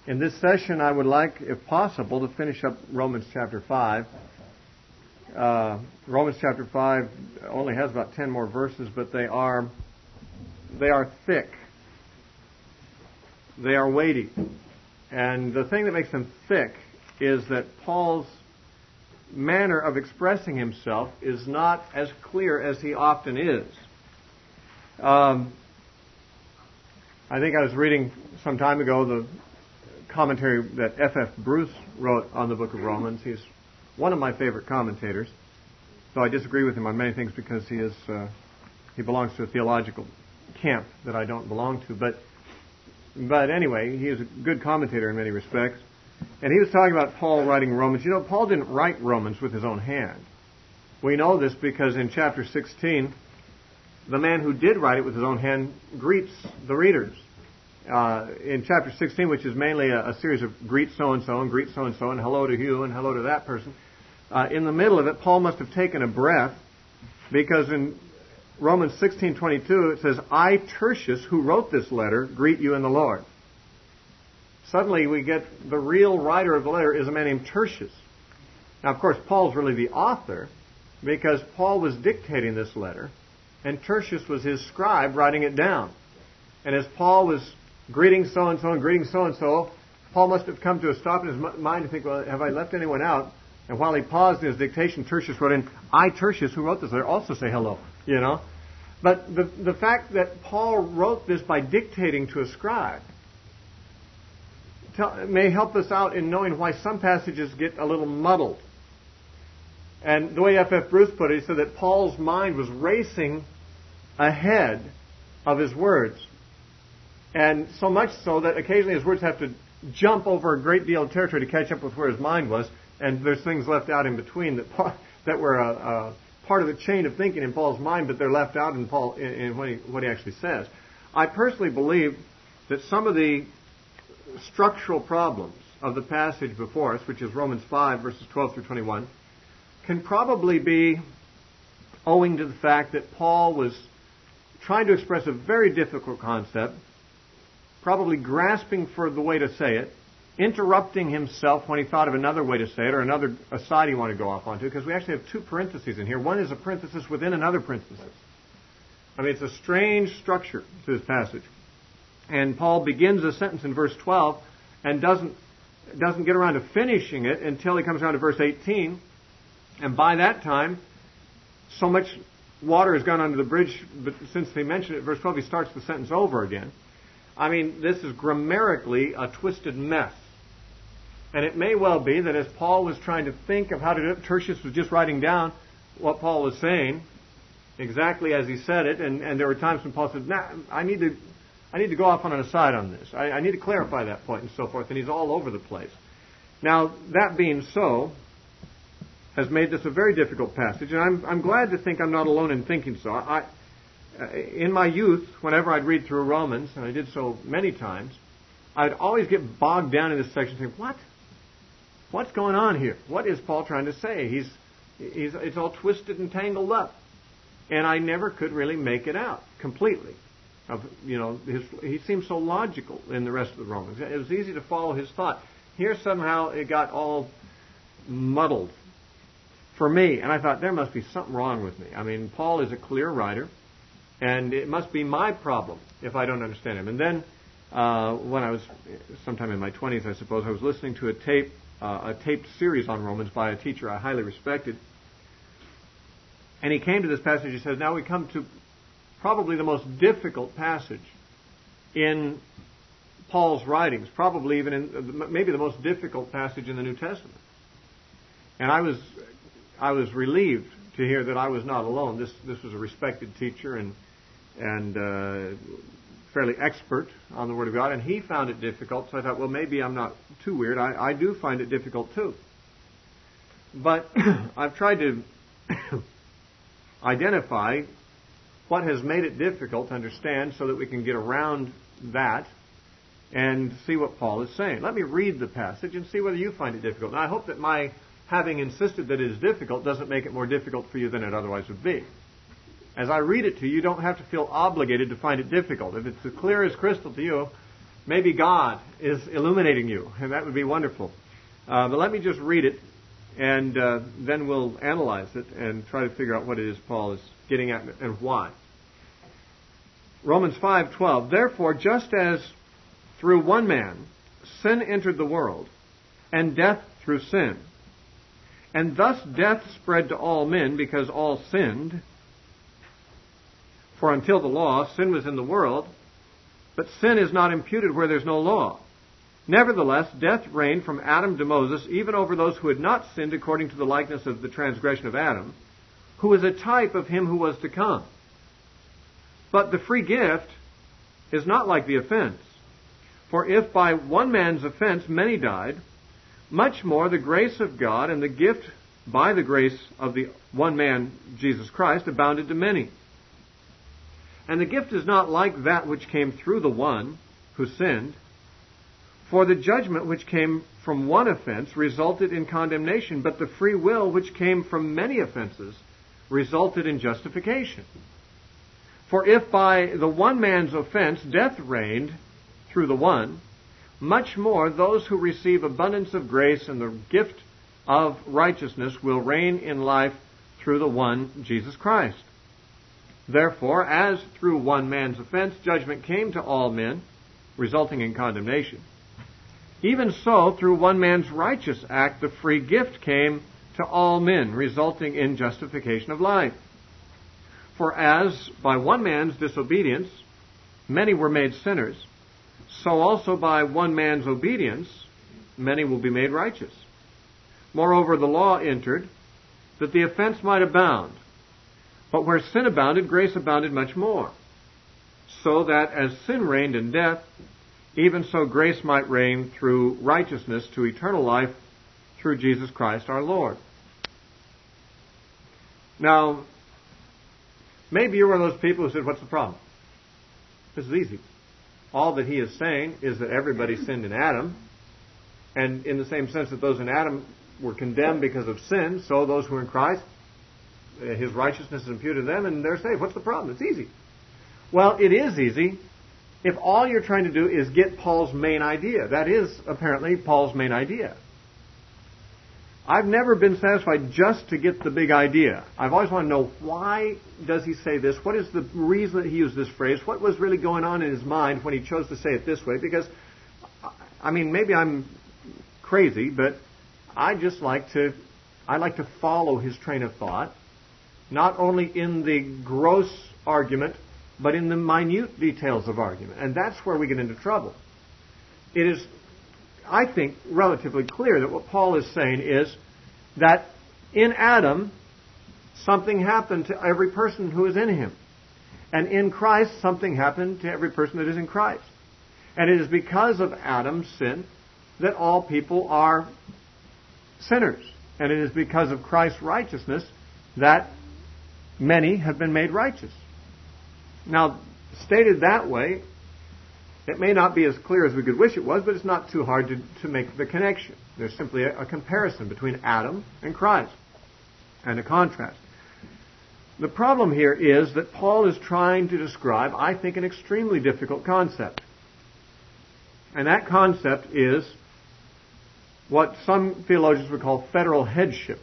In this session, I would like, if possible, to finish up Romans chapter 5. Romans chapter 5 only has about 10 more verses, but they are thick. They are weighty. And the thing that makes them thick is that Paul's manner of expressing himself is not as clear as he often is. I think I was reading some time ago the commentary that F.F. Bruce wrote on the book of Romans. He's one of my favorite commentators, though I disagree with him on many things because he belongs to a theological camp that I don't belong to. But anyway, he is a good commentator in many respects. And he was talking about Paul writing Romans. You know, Paul didn't write Romans with his own hand. We know this because in chapter 16, the man who did write it with his own hand greets the readers. In chapter 16, which is mainly a series of greet so-and-so and greet so-and-so and hello to you and hello to that person, in the middle of it, Paul must have taken a breath because in Romans 16:22 it says, I, Tertius, who wrote this letter, greet you in the Lord. Suddenly we get the real writer of the letter is a man named Tertius. Now, of course, Paul's really the author because Paul was dictating this letter and Tertius was his scribe writing it down. And as Paul was greeting so-and-so and greeting so-and-so, Paul must have come to a stop in his mind and think, well, have I left anyone out? And while he paused in his dictation, Tertius wrote in, I, Tertius, who wrote this letter, also say hello, you know. But the fact that Paul wrote this by dictating to a scribe may help us out in knowing why some passages get a little muddled. And the way F.F. Bruce put it, he said that Paul's mind was racing ahead of his words. And so much so that occasionally his words have to jump over a great deal of territory to catch up with where his mind was. And there's things left out in between that were a part of the chain of thinking in Paul's mind, but they're left out in Paul in what he actually says. I personally believe that some of the structural problems of the passage before us, which is Romans 5, verses 12 through 21, can probably be owing to the fact that Paul was trying to express a very difficult concept, probably grasping for the way to say it, interrupting himself when he thought of another way to say it or another aside he wanted to go off onto, because we actually have two parentheses in here. One is a parenthesis within another parenthesis. I mean, it's a strange structure to this passage. And Paul begins a sentence in verse 12 and doesn't get around to finishing it until he comes around to verse 18. And by that time, so much water has gone under the bridge, but since they mentioned it, verse 12, he starts the sentence over again. I mean, this is grammatically a twisted mess. And it may well be that as Paul was trying to think of how to do it, Tertius was just writing down what Paul was saying exactly as he said it. And there were times when Paul said, I need to go off on an aside on this. I need to clarify that point and so forth. And he's all over the place. Now, that being so, has made this a very difficult passage. And I'm glad to think I'm not alone in thinking so. In my youth, whenever I'd read through Romans, and I did so many times, I'd always get bogged down in this section and think, what? What's going on here? What is Paul trying to say? It's all twisted and tangled up. And I never could really make it out completely. He seems so logical in the rest of the Romans. It was easy to follow his thought. Here somehow it got all muddled for me. And I thought, there must be something wrong with me. I mean, Paul is a clear writer. And it must be my problem if I don't understand him. And then when I was sometime in my 20s, I suppose, I was listening to a taped series on Romans by a teacher I highly respected. And he came to this passage. He said, now we come to probably the most difficult passage in Paul's writings, probably even maybe the most difficult passage in the New Testament. And I was relieved to hear that I was not alone. This was a respected teacher and fairly expert on the Word of God, and he found it difficult, so I thought, well, maybe I'm not too weird. I do find it difficult, too. But I've tried to identify what has made it difficult to understand so that we can get around that and see what Paul is saying. Let me read the passage and see whether you find it difficult. Now, I hope that my having insisted that it is difficult doesn't make it more difficult for you than it otherwise would be. As I read it to you, you don't have to feel obligated to find it difficult. If it's as clear as crystal to you, maybe God is illuminating you, and that would be wonderful. But let me just read it, and then we'll analyze it and try to figure out what it is Paul is getting at and why. Romans 5:12, therefore, just as through one man sin entered the world, and death through sin, and thus death spread to all men because all sinned. For until the law, sin was in the world, but sin is not imputed where there's no law. Nevertheless, death reigned from Adam to Moses, even over those who had not sinned according to the likeness of the transgression of Adam, who was a type of him who was to come. But the free gift is not like the offense. For if by one man's offense many died, much more the grace of God and the gift by the grace of the one man, Jesus Christ, abounded to many. And the gift is not like that which came through the one who sinned. For the judgment which came from one offense resulted in condemnation, but the free will which came from many offenses resulted in justification. For if by the one man's offense death reigned through the one, much more those who receive abundance of grace and the gift of righteousness will reign in life through the one, Jesus Christ. Therefore, as through one man's offense judgment came to all men, resulting in condemnation, even so through one man's righteous act the free gift came to all men, resulting in justification of life. For as by one man's disobedience many were made sinners, so also by one man's obedience many will be made righteous. Moreover, the law entered that the offense might abound. But where sin abounded, grace abounded much more. So that as sin reigned in death, even so grace might reign through righteousness to eternal life through Jesus Christ our Lord. Now, maybe you're one of those people who said, what's the problem? This is easy. All that he is saying is that everybody sinned in Adam, and in the same sense that those in Adam were condemned because of sin, so those who are in Christ, his righteousness is imputed to them, and they're saved. What's the problem? It's easy. Well, it is easy if all you're trying to do is get Paul's main idea. That is apparently Paul's main idea. I've never been satisfied just to get the big idea. I've always wanted to know, why does he say this? What is the reason that he used this phrase? What was really going on in his mind when he chose to say it this way? Because, I mean, maybe I'm crazy, but I like to follow his train of thought, not only in the gross argument, but in the minute details of argument. And that's where we get into trouble. It is, I think, relatively clear that what Paul is saying is that in Adam, something happened to every person who is in him. And in Christ, something happened to every person that is in Christ. And it is because of Adam's sin that all people are sinners. And it is because of Christ's righteousness that many have been made righteous. Now, stated that way, it may not be as clear as we could wish it was, but it's not too hard to make the connection. There's simply a comparison between Adam and Christ, and a contrast. The problem here is that Paul is trying to describe, I think, an extremely difficult concept. And that concept is what some theologians would call federal headship.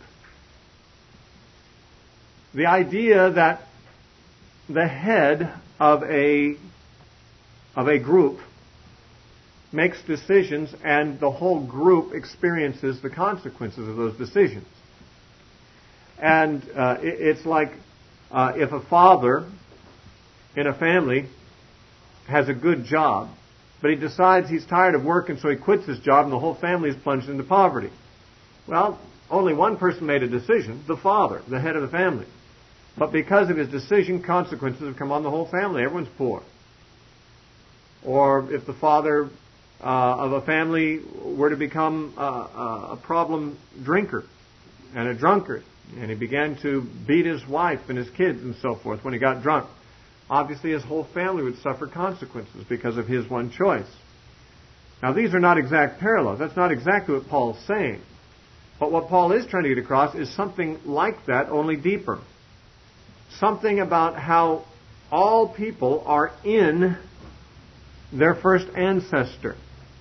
The idea that the head of a group makes decisions and the whole group experiences the consequences of those decisions. And it's like if a father in a family has a good job, but he decides he's tired of work and so he quits his job and the whole family is plunged into poverty. Well, only one person made a decision, the father, the head of the family. But because of his decision, consequences have come on the whole family. Everyone's poor. Or if the father of a family were to become a problem drinker and a drunkard, and he began to beat his wife and his kids and so forth when he got drunk, obviously his whole family would suffer consequences because of his one choice. Now, these are not exact parallels. That's not exactly what Paul's saying. But what Paul is trying to get across is something like that, only deeper. Something about how all people are in their first ancestor.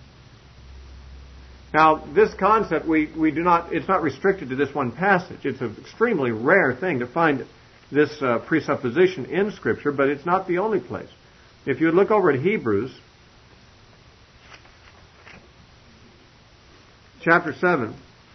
Now, this concept, it's not restricted to this one passage. It's an extremely rare thing to find this presupposition in Scripture, but it's not the only place. If you look over at Hebrews, chapter 7,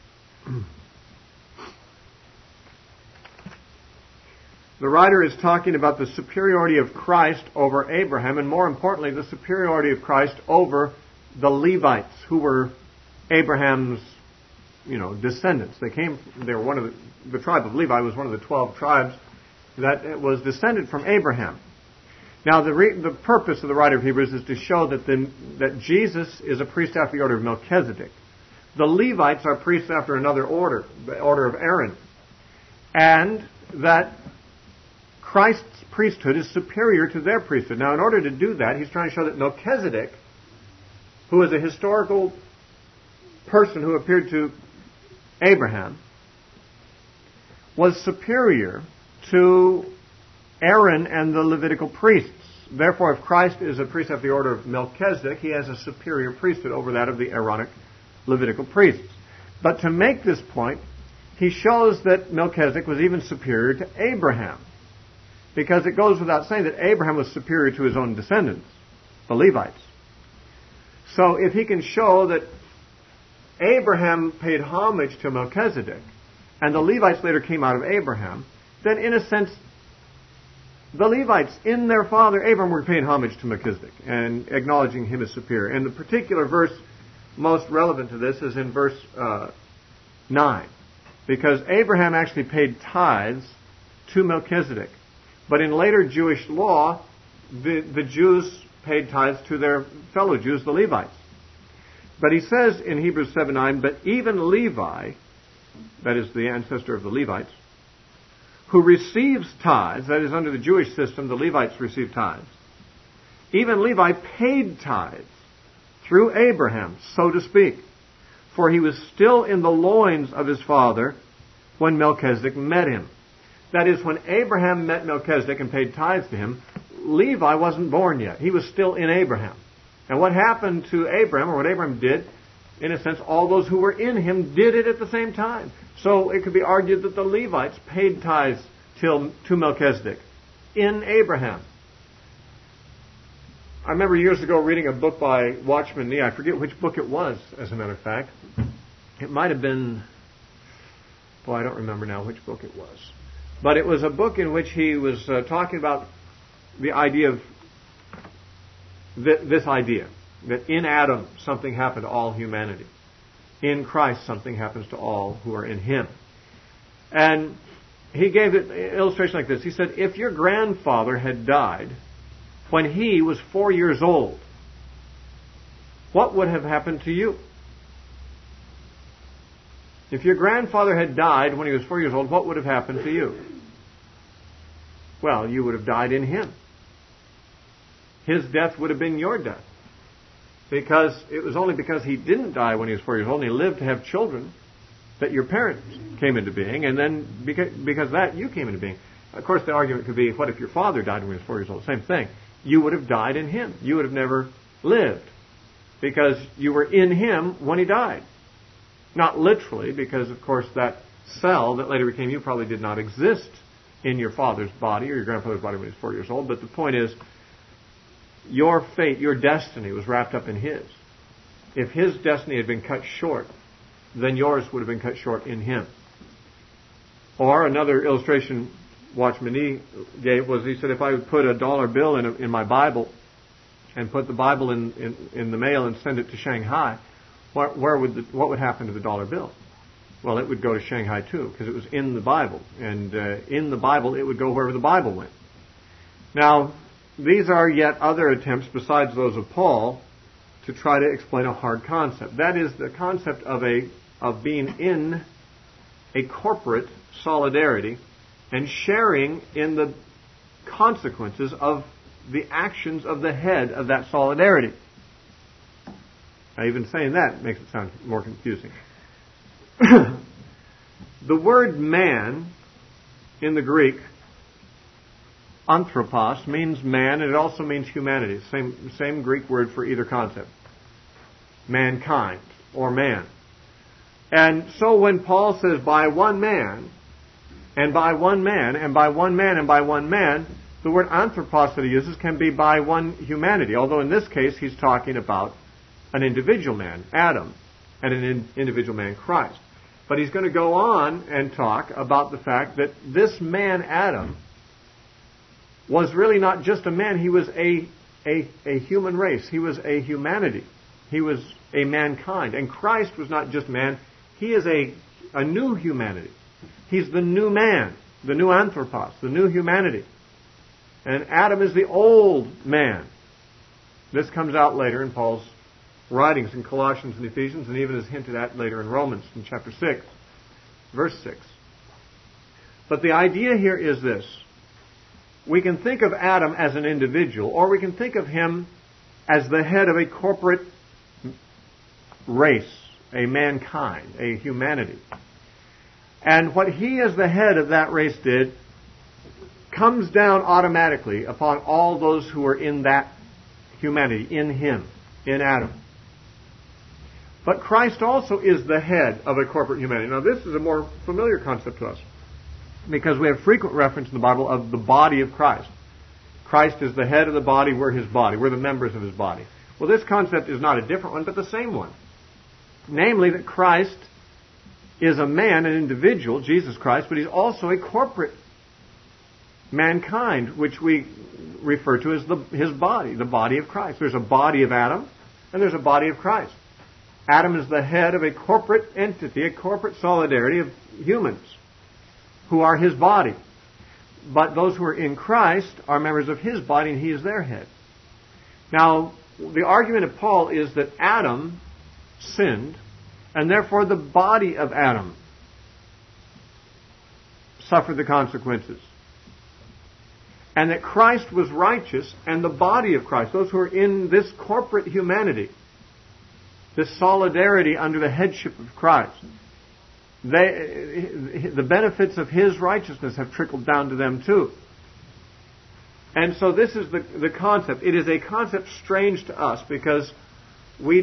the writer is talking about the superiority of Christ over Abraham, and more importantly, the superiority of Christ over the Levites, who were Abraham's, descendants. They were one of the tribe of Levi was one of the 12 tribes that was descended from Abraham. Now, the purpose of the writer of Hebrews is to show that Jesus is a priest after the order of Melchizedek. The Levites are priests after another order, the order of Aaron. And that Christ's priesthood is superior to their priesthood. Now, in order to do that, he's trying to show that Melchizedek, who is a historical person who appeared to Abraham, was superior to Aaron and the Levitical priests. Therefore, if Christ is a priest after the order of Melchizedek, he has a superior priesthood over that of the Aaronic Levitical priests. But to make this point, he shows that Melchizedek was even superior to Abraham. Because it goes without saying that Abraham was superior to his own descendants, the Levites. So if he can show that Abraham paid homage to Melchizedek, and the Levites later came out of Abraham, then in a sense, the Levites in their father Abraham were paying homage to Melchizedek and acknowledging him as superior. And the particular verse most relevant to this is in verse 9. Because Abraham actually paid tithes to Melchizedek. But in later Jewish law, the Jews paid tithes to their fellow Jews, the Levites. But he says in Hebrews 7:9, but even Levi, that is the ancestor of the Levites, who receives tithes, that is under the Jewish system, the Levites receive tithes. Even Levi paid tithes through Abraham, so to speak, for he was still in the loins of his father when Melchizedek met him. That is, when Abraham met Melchizedek and paid tithes to him, Levi wasn't born yet. He was still in Abraham. And what happened to Abraham, or what Abraham did, in a sense, all those who were in him did it at the same time. So it could be argued that the Levites paid tithes to Melchizedek in Abraham. I remember years ago reading a book by Watchman Nee. I forget which book it was, as a matter of fact. It might have been... I don't remember now which book it was. But it was a book in which he was talking about the idea of this idea, that in Adam something happened to all humanity. In Christ something happens to all who are in Him. And he gave it an illustration like this. He said, if your grandfather had died when he was 4 years old, what would have happened to you? If your grandfather had died when he was 4 years old, what would have happened to you? Well, you would have died in him. His death would have been your death. Because it was only because he didn't die when he was 4 years old and he lived to have children that your parents came into being, and then because of that, you came into being. Of course, the argument could be, what if your father died when he was 4 years old? Same thing. You would have died in him. You would have never lived because you were in him when he died. Not literally, because, of course, that cell that later became you probably did not exist in your father's body or your grandfather's body when he was 4 years old. But the point is, your fate, your destiny was wrapped up in his. If his destiny had been cut short, then yours would have been cut short in him. Or another illustration Watchman Nee gave was, he said, if I would put a dollar bill in my Bible and put the Bible in the mail and send it to Shanghai, what would happen to the dollar bill? Well, it would go to Shanghai too, because it was in the Bible. And in the Bible, it would go wherever the Bible went. Now, these are yet other attempts, besides those of Paul, to try to explain a hard concept. That is the concept of being in a corporate solidarity and sharing in the consequences of the actions of the head of that solidarity. Now, even saying that makes it sound more confusing. The word man in the Greek anthropos means man, and it also means humanity. Same Greek word for either concept. Mankind, or man. And so when Paul says, by one man, and by one man, and by one man, and by one man, the word anthropos that he uses can be by one humanity, although in this case he's talking about an individual man, Adam, and an individual man, Christ. But he's going to go on and talk about the fact that this man, Adam, was really not just a man, he was a human race. He was a humanity. He was a mankind. And Christ was not just man, he is a new humanity. He's the new man, the new anthropos, the new humanity. And Adam is the old man. This comes out later in Paul's writings in Colossians and Ephesians, and even is hinted at later in Romans in chapter 6, verse 6. But the idea here is this. We can think of Adam as an individual, or we can think of him as the head of a corporate race, a mankind, a humanity. And what he as the head of that race did comes down automatically upon all those who are in that humanity, in him, in Adam. But Christ also is the head of a corporate humanity. Now this is a more familiar concept to us, because we have frequent reference in the Bible of the body of Christ. Christ is the head of the body, we're his body, we're the members of his body. Well, this concept is not a different one, but the same one. Namely, that Christ is a man, an individual, Jesus Christ, but he's also a corporate mankind, which we refer to as his body, the body of Christ. There's a body of Adam, and there's a body of Christ. Adam is the head of a corporate entity, a corporate solidarity of humans who are his body. But those who are in Christ are members of his body, and he is their head. Now, the argument of Paul is that Adam sinned, and therefore the body of Adam suffered the consequences. And that Christ was righteous, and the body of Christ, those who are in this corporate humanity, this solidarity under the headship of Christ, the benefits of his righteousness have trickled down to them too. And so this is the concept. It is a concept strange to us because we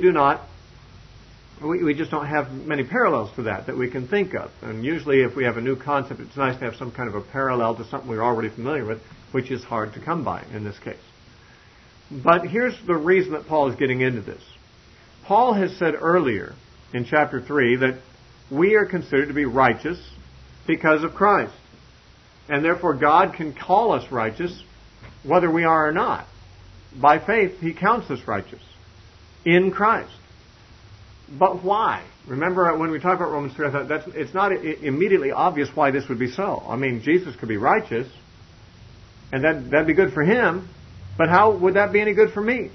just don't have many parallels to that we can think of. And usually if we have a new concept, it's nice to have some kind of a parallel to something we're already familiar with, which is hard to come by in this case. But here's the reason that Paul is getting into this. Paul has said earlier in chapter 3 that we are considered to be righteous because of Christ. And therefore God can call us righteous whether we are or not. By faith, he counts us righteous in Christ. But why? Remember when we talk about Romans 3, I thought it's not immediately obvious why this would be so. I mean, Jesus could be righteous, and that'd be good for him, but how would that be any good for me?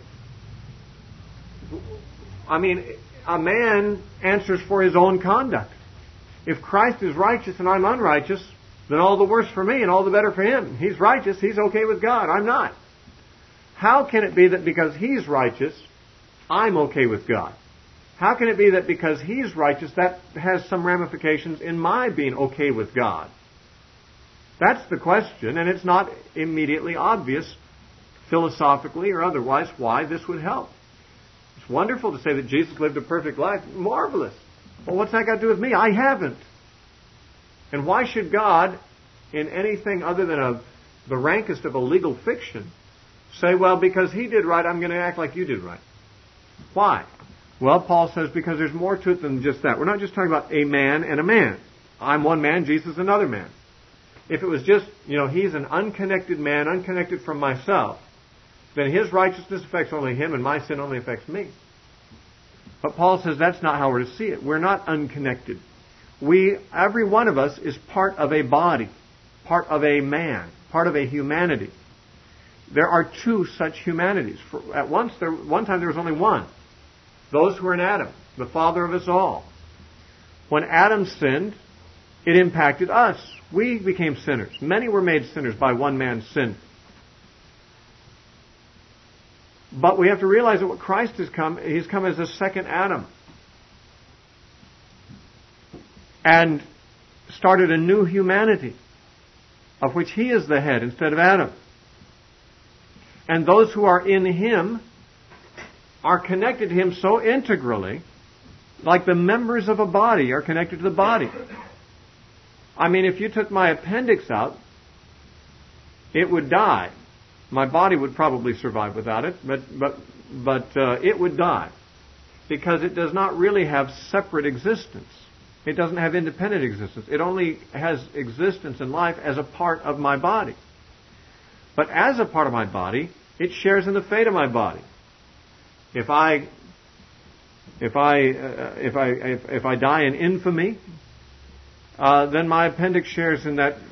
I mean, a man answers for his own conduct. If Christ is righteous and I'm unrighteous, then all the worse for me and all the better for him. He's righteous, he's okay with God, I'm not. How can it be that because he's righteous, I'm okay with God? How can it be that because he's righteous, that has some ramifications in my being okay with God? That's the question, and it's not immediately obvious, philosophically or otherwise, why this would help. It's wonderful to say that Jesus lived a perfect life. Marvelous. Well, what's that got to do with me? I haven't. And why should God, in anything other than the rankest of a legal fiction, say, well, because he did right, I'm going to act like you did right? Why? Well, Paul says because there's more to it than just that. We're not just talking about a man and a man. I'm one man, Jesus another man. If it was just, he's an unconnected man, unconnected from myself, then his righteousness affects only him and my sin only affects me. But Paul says that's not how we're to see it. We're not unconnected. Every one of us is part of a body, part of a man, part of a humanity. There are two such humanities. One time there was only one. Those who are in Adam, the father of us all. When Adam sinned, it impacted us. We became sinners. Many were made sinners by one man's sin. But we have to realize that what Christ has come, he's come as a second Adam. And started a new humanity, of which he is the head instead of Adam. And those who are in Him are connected to Him so integrally, like the members of a body are connected to the body. I mean, if you took my appendix out, it would die. My body would probably survive without it, but it would die. Because it does not really have separate existence. It doesn't have independent existence. It only has existence in life as a part of my body. But as a part of my body, it shares in the fate of my body. If I die in infamy, then my appendix shares in that.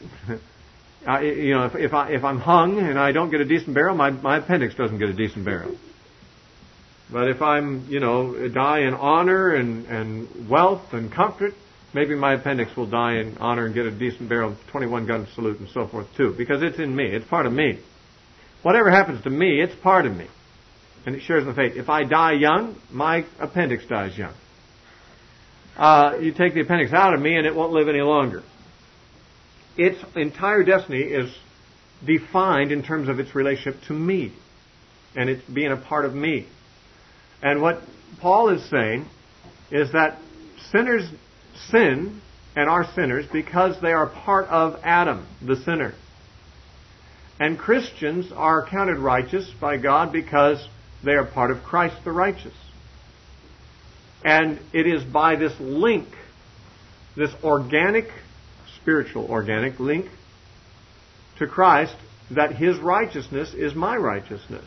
If I'm hung and I don't get a decent burial, my appendix doesn't get a decent burial. But if I'm, die in honor and wealth and comfort, maybe my appendix will die in honor and get a decent burial, 21-gun salute and so forth too, because it's in me. It's part of me. Whatever happens to me, it's part of me. And it shares in the fate. If I die young, my appendix dies young. You take the appendix out of me and it won't live any longer. Its entire destiny is defined in terms of its relationship to me and its being a part of me. And what Paul is saying is that sinners sin and are sinners because they are part of Adam, the sinner. And Christians are counted righteous by God because they are part of Christ the righteous. And it is by this link, this organic, spiritual organic link to Christ, that His righteousness is my righteousness.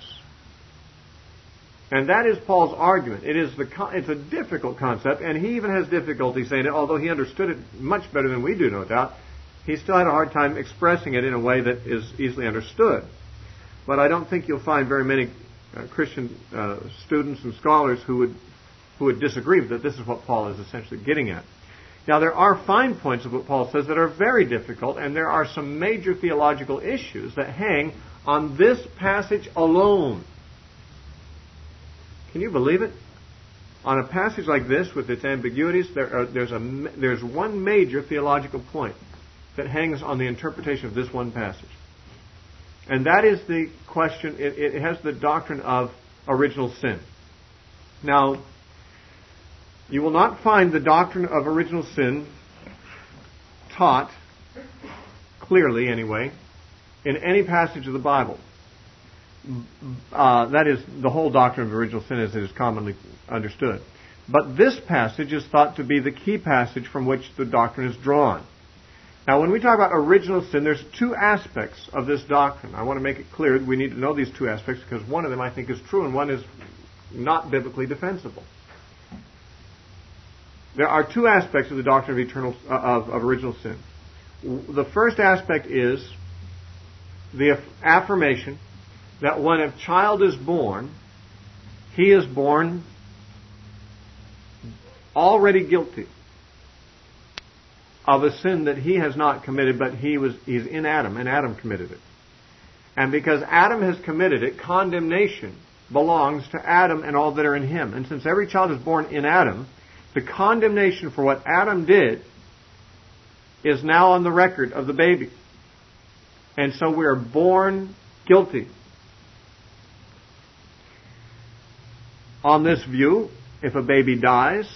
And that is Paul's argument. It's a difficult concept, and he even has difficulty saying it, although he understood it much better than we do, no doubt. He still had a hard time expressing it in a way that is easily understood. But I don't think you'll find very many Christian students and scholars who would disagree that this is what Paul is essentially getting at. Now, there are fine points of what Paul says that are very difficult, and there are some major theological issues that hang on this passage alone. Can you believe it? On a passage like this, with its ambiguities, there's one major theological point that hangs on the interpretation of this one passage. And that is the question, it has the doctrine of original sin. Now, you will not find the doctrine of original sin taught, clearly anyway, in any passage of the Bible. That is the whole doctrine of original sin as it is commonly understood. But this passage is thought to be the key passage from which the doctrine is drawn. Now, when we talk about original sin, there's two aspects of this doctrine. I want to make it clear that we need to know these two aspects because one of them I think is true and one is not biblically defensible. There are two aspects of the doctrine of original sin. The first aspect is the affirmation that when a child is born, he is born already guilty of a sin that he has not committed, but he's in Adam, and Adam committed it. And because Adam has committed it, condemnation belongs to Adam and all that are in him. And since every child is born in Adam, the condemnation for what Adam did is now on the record of the baby. And so we are born guilty. On this view, if a baby dies,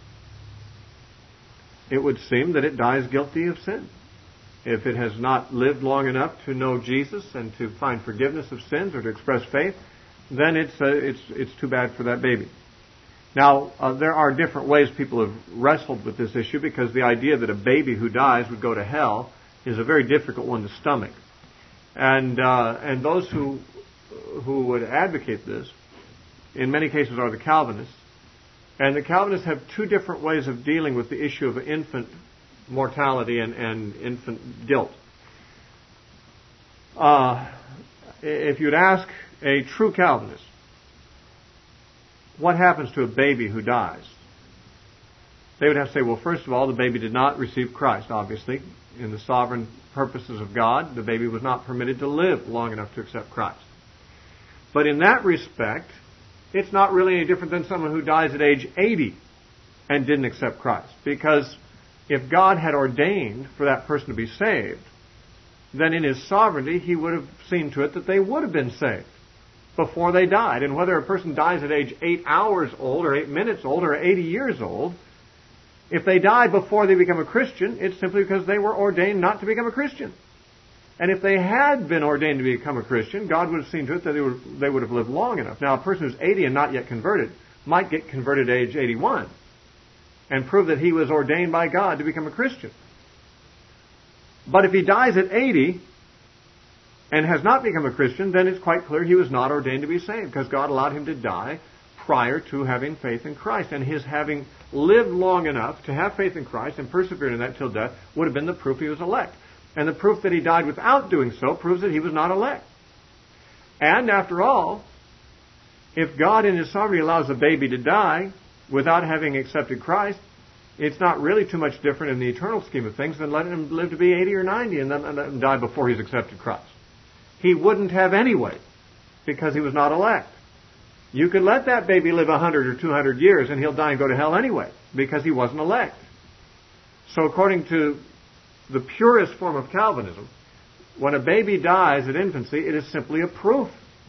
it would seem that it dies guilty of sin. If it has not lived long enough to know Jesus and to find forgiveness of sins or to express faith, then it's too bad for that baby. Now, there are different ways people have wrestled with this issue because the idea that a baby who dies would go to hell is a very difficult one to stomach. And those who would advocate this, in many cases, are the Calvinists. And the Calvinists have two different ways of dealing with the issue of infant mortality and infant guilt. If you'd ask a true Calvinist, what happens to a baby who dies? They would have to say, well, first of all, the baby did not receive Christ, obviously. In the sovereign purposes of God, the baby was not permitted to live long enough to accept Christ. But in that respect, it's not really any different than someone who dies at age 80 and didn't accept Christ. Because if God had ordained for that person to be saved, then in His sovereignty, He would have seen to it that they would have been saved. before they died. And whether a person dies at age 8 hours old or 8 minutes old or 80 years old, if they died before they become a Christian, it's simply because they were ordained not to become a Christian. And if they had been ordained to become a Christian, God would have seen to it that they would have lived long enough. Now, a person who's 80 and not yet converted might get converted at age 81 and prove that he was ordained by God to become a Christian. But if he dies at 80 and has not become a Christian, then it's quite clear he was not ordained to be saved, because God allowed him to die prior to having faith in Christ. And his having lived long enough to have faith in Christ and persevered in that till death would have been the proof he was elect. And the proof that he died without doing so proves that he was not elect. And after all, if God in his sovereignty allows a baby to die without having accepted Christ, it's not really too much different in the eternal scheme of things than letting him live to be 80 or 90 and then die before he's accepted Christ. He wouldn't have anyway, because he was not elect. You could let that baby live 100 or 200 years and he'll die and go to hell anyway, because he wasn't elect. So according to the purest form of Calvinism, when a baby dies at infancy, it is simply a proof.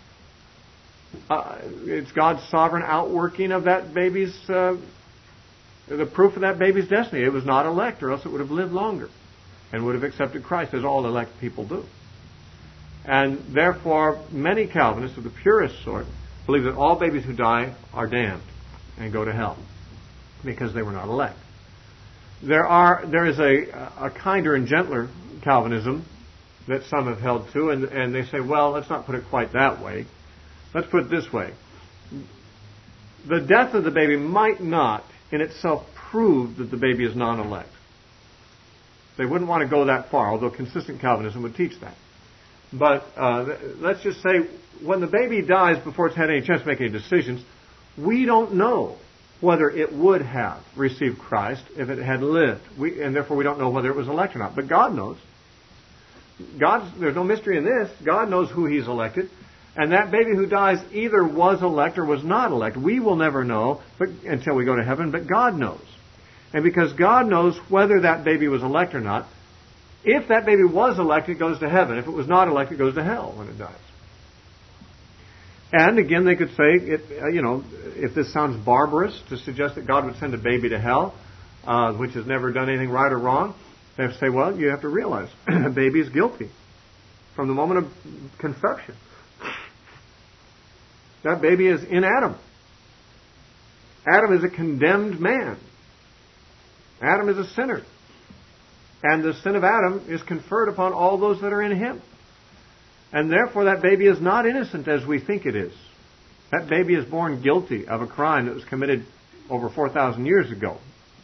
It's God's sovereign outworking of that baby's, the proof of that baby's destiny. It was not elect, or else it would have lived longer and would have accepted Christ, as all elect people do. And therefore, many Calvinists of the purest sort believe that all babies who die are damned and go to hell because they were not elect. There is a kinder and gentler Calvinism that some have held to, and they say, well, let's not put it quite that way. Let's put it this way. The death of the baby might not in itself prove that the baby is non-elect. They wouldn't want to go that far, although consistent Calvinism would teach that. But let's just say when the baby dies before it's had any chance to make any decisions, we don't know whether it would have received Christ if it had lived. And therefore we don't know whether it was elect or not. But God knows. There's no mystery in this. God knows who He's elected. And that baby who dies either was elect or was not elect. We will never know until we go to heaven, but God knows. And because God knows whether that baby was elect or not, if that baby was elect, it goes to heaven. If it was not elect, it goes to hell when it dies. And again, they could say, if this sounds barbarous to suggest that God would send a baby to hell, which has never done anything right or wrong, they have to say, well, you have to realize a baby is guilty from the moment of conception. That baby is in Adam. Adam is a condemned man. Adam is a sinner. And the sin of Adam is conferred upon all those that are in him. And therefore that baby is not innocent as we think it is. That baby is born guilty of a crime that was committed over 4,000 years ago.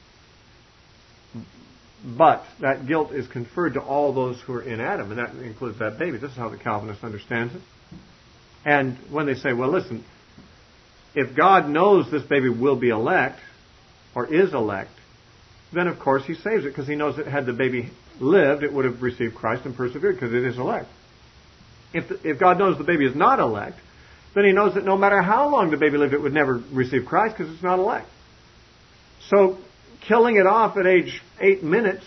But that guilt is conferred to all those who are in Adam, and that includes that baby. This is how the Calvinist understands it. And when they say, well, listen, if God knows this baby will be elect, or is elect, then of course He saves it, because He knows that had the baby lived, it would have received Christ and persevered, because it is elect. If God knows the baby is not elect, then He knows that no matter how long the baby lived, it would never receive Christ, because it's not elect. So, killing it off at age 8 minutes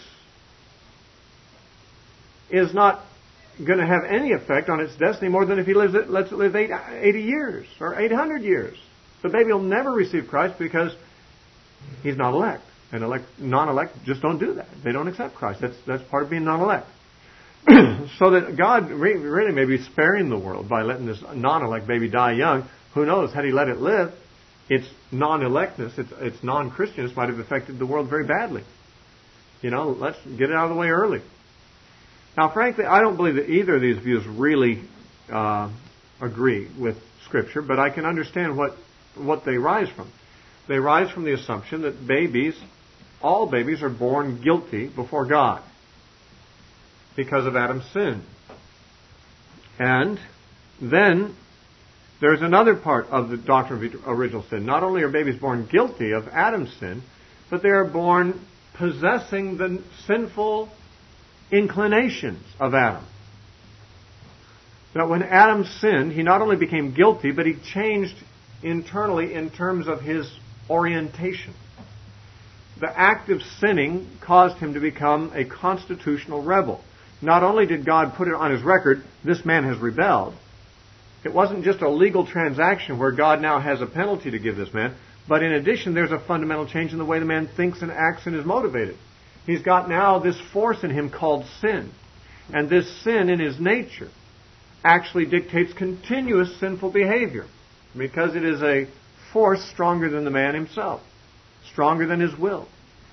is not going to have any effect on its destiny more than if He lets it live 80 years or 800 years. The baby will never receive Christ because he's not elect. And non-elect just don't do that. They don't accept Christ. That's part of being non-elect. So that God really may be sparing the world by letting this non-elect baby die young. Who knows? Had He let it live, its non-electness, its non-Christianness might have affected the world very badly. Let's get it out of the way early. Now, frankly, I don't believe that either of these views really agree with Scripture, but I can understand what they rise from. They rise from the assumption that all babies are born guilty before God because of Adam's sin. And then there's another part of the doctrine of original sin. Not only are babies born guilty of Adam's sin, but they are born possessing the sinful inclinations of Adam. That when Adam sinned, he not only became guilty, but he changed internally in terms of his orientation. The act of sinning caused him to become a constitutional rebel. Not only did God put it on his record, this man has rebelled, It wasn't just a legal transaction where God now has a penalty to give this man, but in addition, there's a fundamental change in the way the man thinks and acts and is motivated. He's got now this force in him called sin. And this sin in his nature actually dictates continuous sinful behavior because it is a force stronger than the man himself, stronger than his will.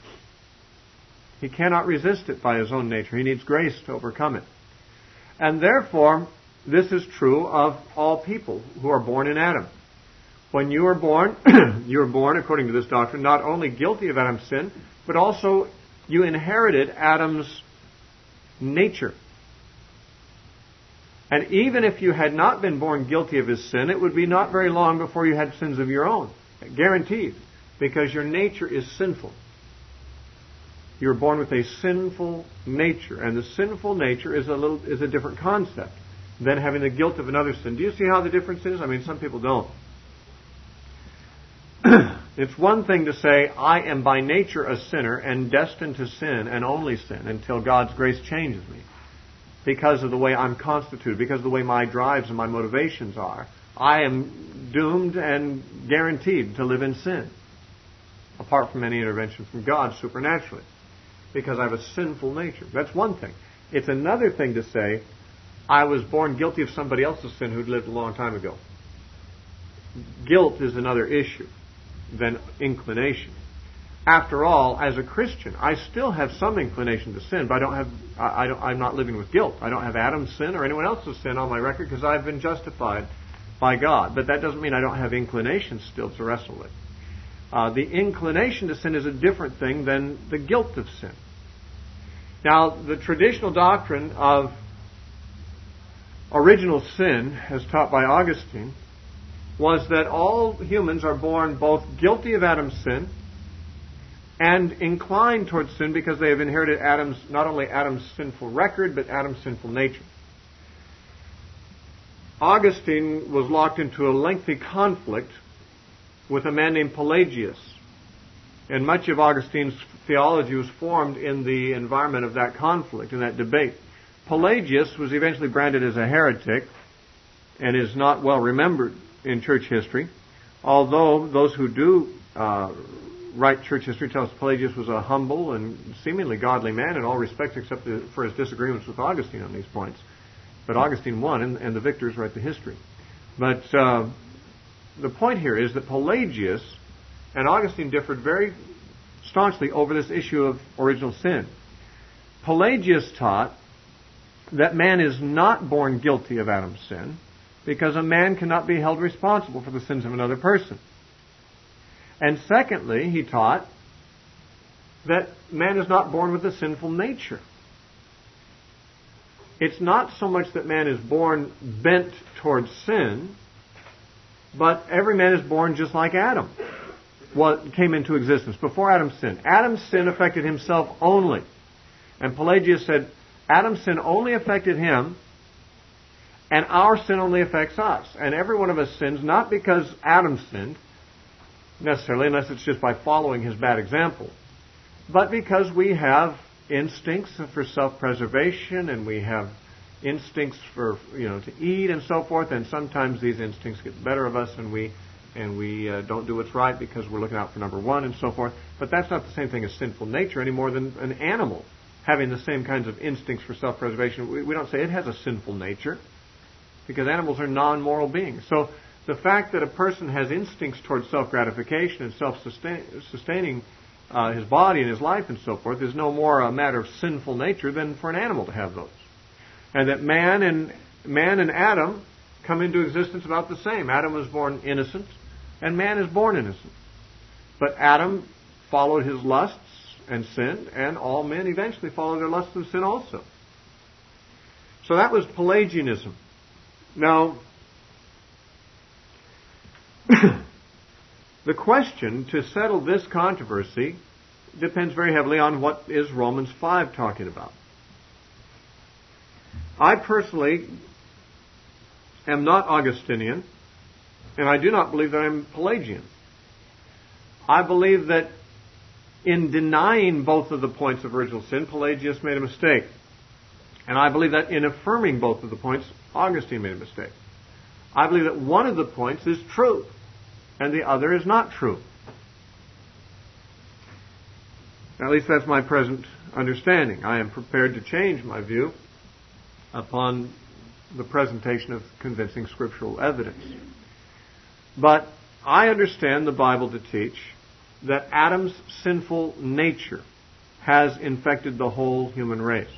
He cannot resist it by his own nature. He needs grace to overcome it. And therefore, this is true of all people who are born in Adam. When you are born, you are born, according to this doctrine, not only guilty of Adam's sin, but also you inherited Adam's nature. And even if you had not been born guilty of his sin, it would be not very long before you had sins of your own. Guaranteed. Because your nature is sinful. You're born with a sinful nature. And the sinful nature is a different concept than having the guilt of another sin. Do you see how the difference is? I mean, some people don't. It's one thing to say, I am by nature a sinner and destined to sin and only sin until God's grace changes me. Because of the way I'm constituted, because of the way my drives and my motivations are, I am doomed and guaranteed to live in sin, apart from any intervention from God supernaturally, because I have a sinful nature. That's one thing. It's another thing to say, I was born guilty of somebody else's sin who'd lived a long time ago. Guilt is another issue than inclination. After all, as a Christian, I still have some inclination to sin, but I'm not living with guilt. I don't have Adam's sin or anyone else's sin on my record because I've been justified by God. But that doesn't mean I don't have inclinations still to wrestle with. The inclination to sin is a different thing than the guilt of sin. Now, the traditional doctrine of original sin, as taught by Augustine, was that all humans are born both guilty of Adam's sin and inclined towards sin because they have inherited not only Adam's sinful record, but Adam's sinful nature. Augustine was locked into a lengthy conflict with a man named Pelagius. And much of Augustine's theology was formed in the environment of that conflict, in that debate. Pelagius was eventually branded as a heretic and is not well remembered in church history, although those who do write church history tell us Pelagius was a humble and seemingly godly man in all respects except for his disagreements with Augustine on these points. But Augustine won, and the victors write the history. But the point here is that Pelagius and Augustine differed very staunchly over this issue of original sin. Pelagius taught that man is not born guilty of Adam's sin because a man cannot be held responsible for the sins of another person. And secondly, he taught that man is not born with a sinful nature. It's not so much that man is born bent towards sin, but every man is born just like Adam came into existence before Adam's sin. Adam's sin affected himself only. And Pelagius said, Adam's sin only affected him, and our sin only affects us. And every one of us sins not because Adam sinned, necessarily, unless it's just by following his bad example, but because we have instincts for self-preservation, and we have instincts for, to eat and so forth, and sometimes these instincts get the better of us, and we don't do what's right because we're looking out for number one and so forth. But that's not the same thing as sinful nature any more than an animal having the same kinds of instincts for self-preservation. We don't say it has a sinful nature because animals are non-moral beings. So the fact that a person has instincts towards self-gratification and self-sustaining his body and his life and so forth is no more a matter of sinful nature than for an animal to have those. And that man and Adam come into existence about the same. Adam was born innocent, and man is born innocent. But Adam followed his lusts and sinned, and all men eventually follow their lusts and sin also. So that was Pelagianism. Now, the question to settle this controversy depends very heavily on what is Romans 5 talking about. I personally am not Augustinian, and I do not believe that I'm Pelagian. I believe that in denying both of the points of original sin, Pelagius made a mistake. And I believe that in affirming both of the points, Augustine made a mistake. I believe that one of the points is true, and the other is not true. At least that's my present understanding. I am prepared to change my view upon the presentation of convincing scriptural evidence. But I understand the Bible to teach that Adam's sinful nature has infected the whole human race.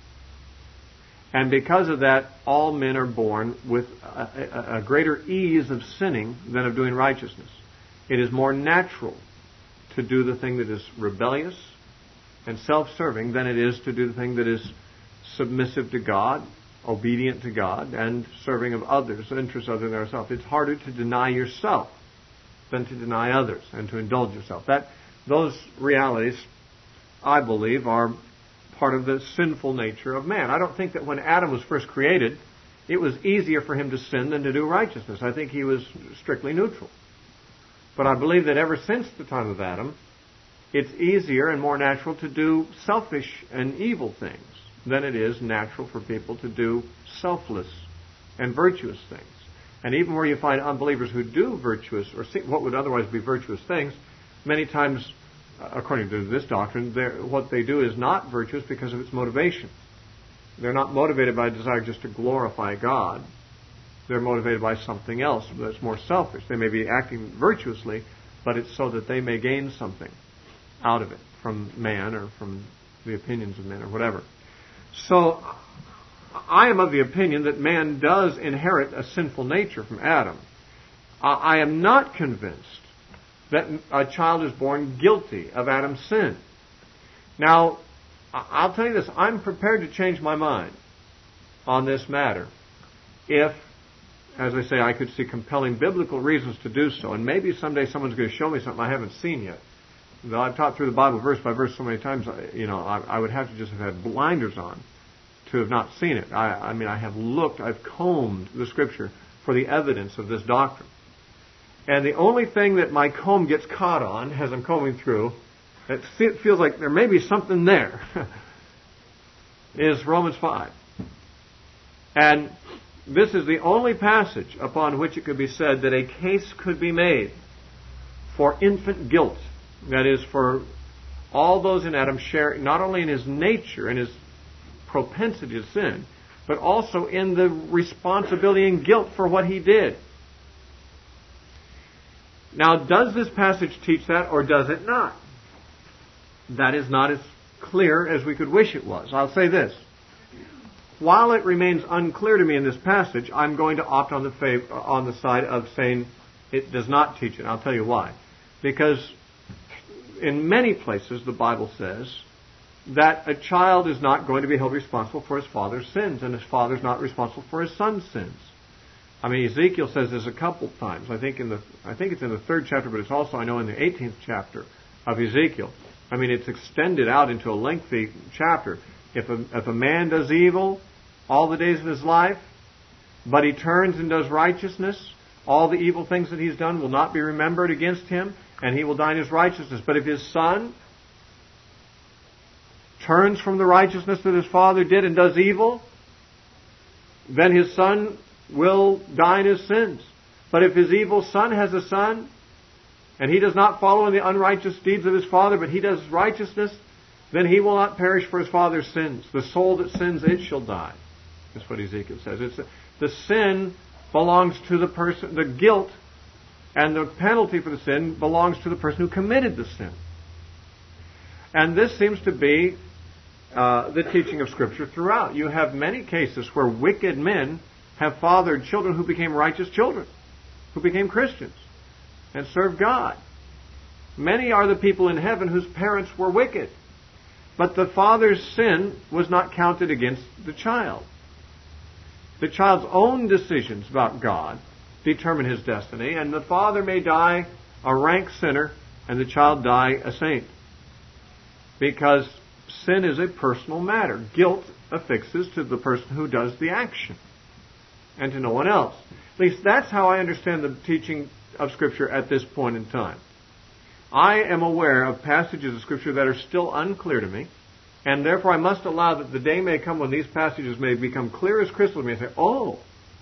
And because of that, all men are born with a greater ease of sinning than of doing righteousness. It is more natural to do the thing that is rebellious and self-serving than it is to do the thing that is submissive to God, obedient to God, and serving of others, interests other than ourselves. It's harder to deny yourself than to deny others and to indulge yourself. Those realities, I believe, are part of the sinful nature of man. I don't think that when Adam was first created, it was easier for him to sin than to do righteousness. I think he was strictly neutral. But I believe that ever since the time of Adam, it's easier and more natural to do selfish and evil things than it is natural for people to do selfless and virtuous things. And even where you find unbelievers who do virtuous or what would otherwise be virtuous things, many times, according to this doctrine, what they do is not virtuous because of its motivation. They're not motivated by a desire just to glorify God. They're motivated by something else that's more selfish. They may be acting virtuously, but it's so that they may gain something out of it from man or from the opinions of men or whatever. So I am of the opinion that man does inherit a sinful nature from Adam. I am not convinced that a child is born guilty of Adam's sin. Now, I'll tell you this, I'm prepared to change my mind on this matter if, as I say, I could see compelling biblical reasons to do so. And maybe someday someone's going to show me something I haven't seen yet. Though I've taught through the Bible verse by verse so many times, I would have to just have had blinders on to have not seen it. I have looked, I've combed the Scripture for the evidence of this doctrine. And the only thing that my comb gets caught on as I'm combing through, it feels like there may be something there, is Romans 5. And this is the only passage upon which it could be said that a case could be made for infant guilt. That is, for all those in Adam share not only in his nature and his propensity to sin, but also in the responsibility and guilt for what he did. Now, does this passage teach that or does it not? That is not as clear as we could wish it was. I'll say this. While it remains unclear to me in this passage, I'm going to opt on the side of saying it does not teach it. I'll tell you why. Because in many places the Bible says that a child is not going to be held responsible for his father's sins, and his father's not responsible for his son's sins. I mean, Ezekiel says this a couple times. I think it's in the 3rd chapter, but it's also, I know, in the 18th chapter of Ezekiel. I mean, it's extended out into a lengthy chapter. If a man does evil all the days of his life, but he turns and does righteousness, all the evil things that he's done will not be remembered against him, and he will die in his righteousness. But if his son turns from the righteousness that his father did and does evil, then his son will die in his sins. But if his evil son has a son, and he does not follow in the unrighteous deeds of his father, but he does righteousness, then he will not perish for his father's sins. The soul that sins, it shall die. That's what Ezekiel says. The sin belongs to the person, the guilt and the penalty for the sin belongs to the person who committed the sin. And this seems to be the teaching of Scripture throughout. You have many cases where wicked men have fathered children who became righteous children, who became Christians and served God. Many are the people in heaven whose parents were wicked, but the father's sin was not counted against the child. The child's own decisions about God determine his destiny, and the father may die a rank sinner and the child die a saint. Because sin is a personal matter. Guilt affixes to the person who does the action and to no one else. At least that's how I understand the teaching of Scripture at this point in time. I am aware of passages of Scripture that are still unclear to me, and therefore I must allow that the day may come when these passages may become clear as crystal to me and say, oh,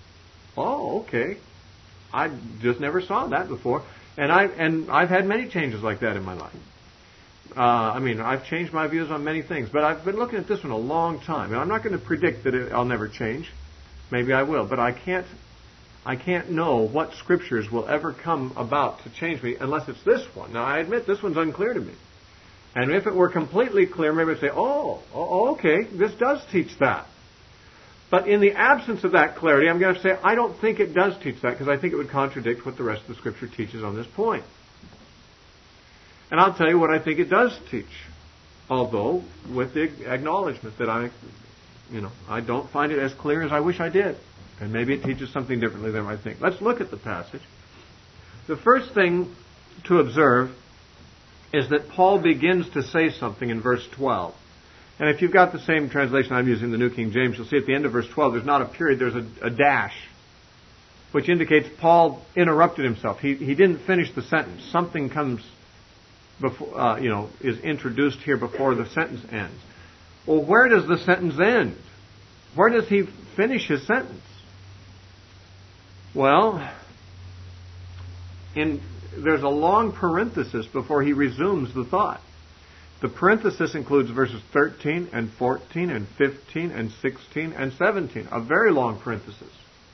Oh, okay. I just never saw that before. And I've had many changes like that in my life. I've changed my views on many things, but I've been looking at this one a long time. And I'm not going to predict that I'll never change. Maybe I will, but I can't know what scriptures will ever come about to change me unless it's this one. Now, I admit this one's unclear to me. And if it were completely clear, maybe I'd say, okay, this does teach that. But in the absence of that clarity, I'm going to say, I don't think it does teach that, because I think it would contradict what the rest of the Scripture teaches on this point. And I'll tell you what I think it does teach, although with the acknowledgement that I don't find it as clear as I wish I did. And maybe it teaches something differently than I think. Let's look at the passage. The first thing to observe is that Paul begins to say something in verse 12. And if you've got the same translation I'm using, the New King James, you'll see at the end of verse 12, there's not a period, there's a dash, which indicates Paul interrupted himself. He didn't finish the sentence. Something comes before, is introduced here before the sentence ends. Well, where does the sentence end? Where does he finish his sentence? Well, there's a long parenthesis before he resumes the thought. The parenthesis includes verses 13 and 14 and 15 and 16 and 17, a very long parenthesis.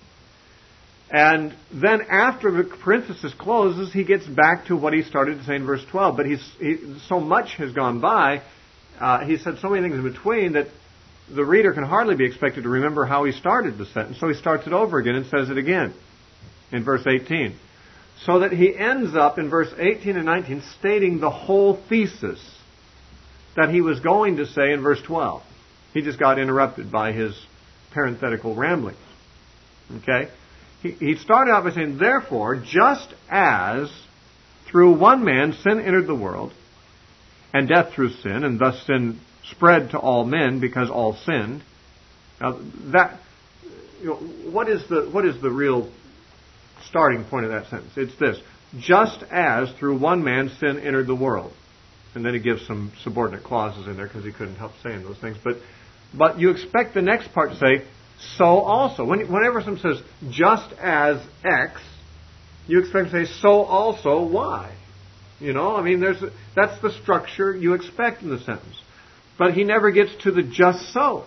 And then after the parenthesis closes, he gets back to what he started to say in verse 12. But so much has gone by, he said so many things in between that the reader can hardly be expected to remember how he started the sentence. So he starts it over again and says it again in verse 18. So that he ends up in verse 18 and 19 stating the whole thesis that he was going to say in verse 12. He just got interrupted by his parenthetical ramblings. Okay? He started out by saying, therefore, just as through one man sin entered the world, and death through sin, and thus sin spread to all men because all sinned. Now, what is the real starting point of that sentence? It's this: just as through one man sin entered the world. And then he gives some subordinate clauses in there because he couldn't help saying those things. But you expect the next part to say, so also. Whenever someone says, just as X, you expect to say, so also Y. That's the structure you expect in the sentence. But he never gets to the just so.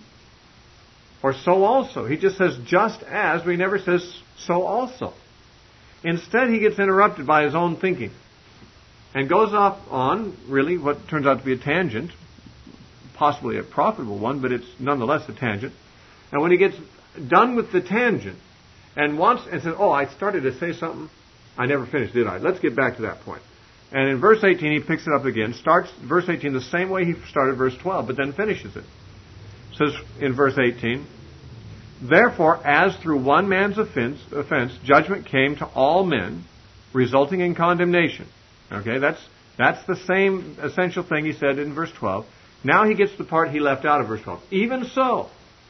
Or so also. He just says just as, but he never says so also. Instead, he gets interrupted by his own thinking. And goes off on, really, what turns out to be a tangent. Possibly a profitable one, but it's nonetheless a tangent. And when he gets done with the tangent and says, I started to say something, I never finished, did I? Let's get back to that point. And in verse 18, he picks it up again, starts verse 18 the same way he started verse 12, but then finishes it. It says in verse 18, therefore, as through one man's offense, judgment came to all men, resulting in condemnation. Okay, that's the same essential thing he said in verse 12. Now he gets the part he left out of verse 12. Even so,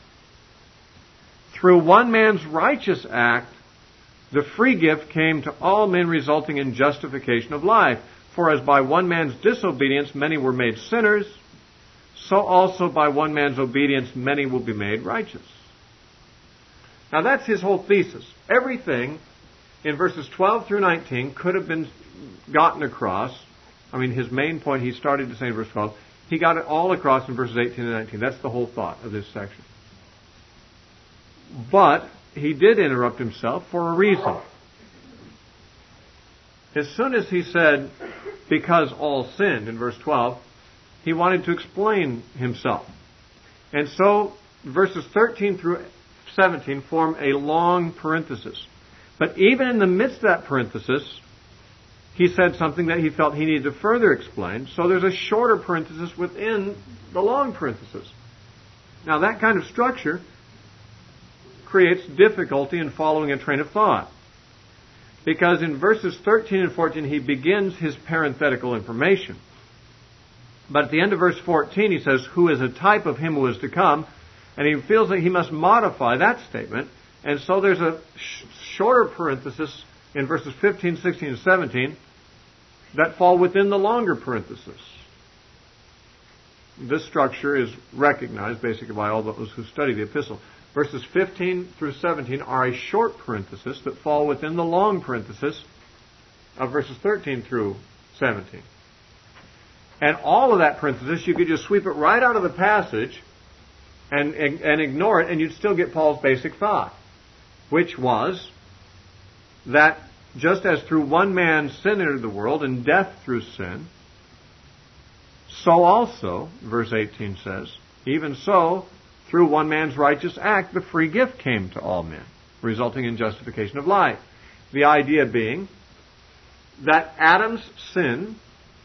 through one man's righteous act, the free gift came to all men, resulting in justification of life. For as by one man's disobedience many were made sinners, so also by one man's obedience many will be made righteous. Now that's his whole thesis. Everything in verses 12 through 19 could have been gotten across. His main point he started to say in verse 12, he got it all across in verses 18 and 19. That's the whole thought of this section. But he did interrupt himself for a reason. As soon as he said, because all sinned, in verse 12, he wanted to explain himself. And so verses 13 through 17 form a long parenthesis. But even in the midst of that parenthesis, he said something that he felt he needed to further explain. So there's a shorter parenthesis within the long parenthesis. Now that kind of structure creates difficulty in following a train of thought. Because in verses 13 and 14 he begins his parenthetical information. But at the end of verse 14 he says, who is a type of him who is to come. And he feels that he must modify that statement. And so there's a shorter parenthesis in verses 15, 16, and 17 that fall within the longer parenthesis. This structure is recognized basically by all those who study the epistle. verses 15 through 17 are a short parenthesis that fall within the long parenthesis of verses 13 through 17. And all of that parenthesis, you could just sweep it right out of the passage and ignore it, and you'd still get Paul's basic thought, which was that just as through one man sin entered the world, and death through sin, so also, verse 18 says, even so, through one man's righteous act, the free gift came to all men, resulting in justification of life. The idea being that Adam's sin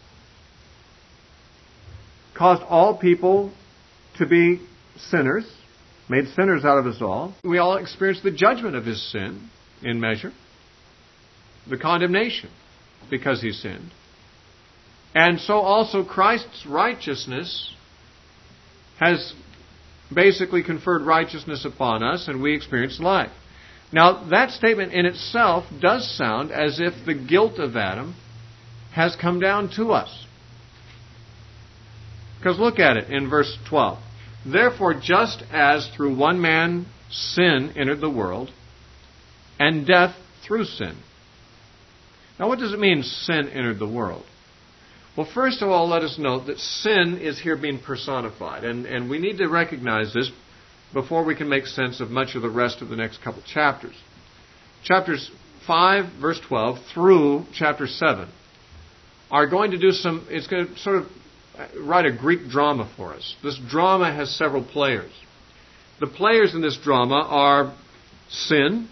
caused all people to be sinners, made sinners out of us all. We all experienced the judgment of his sin in measure, the condemnation because he sinned. And so also Christ's righteousness has basically conferred righteousness upon us, and we experience life. Now, that statement in itself does sound as if the guilt of Adam has come down to us. Because look at it in verse 12. Therefore, just as through one man sin entered the world, and death through sin. Now, what does it mean, sin entered the world? Well, first of all, let us note that sin is here being personified. And we need to recognize this before we can make sense of much of the rest of the next couple chapters. Chapters 5, verse 12, through chapter 7 are going to do it's going to sort of write a Greek drama for us. This drama has several players. The players in this drama are sin,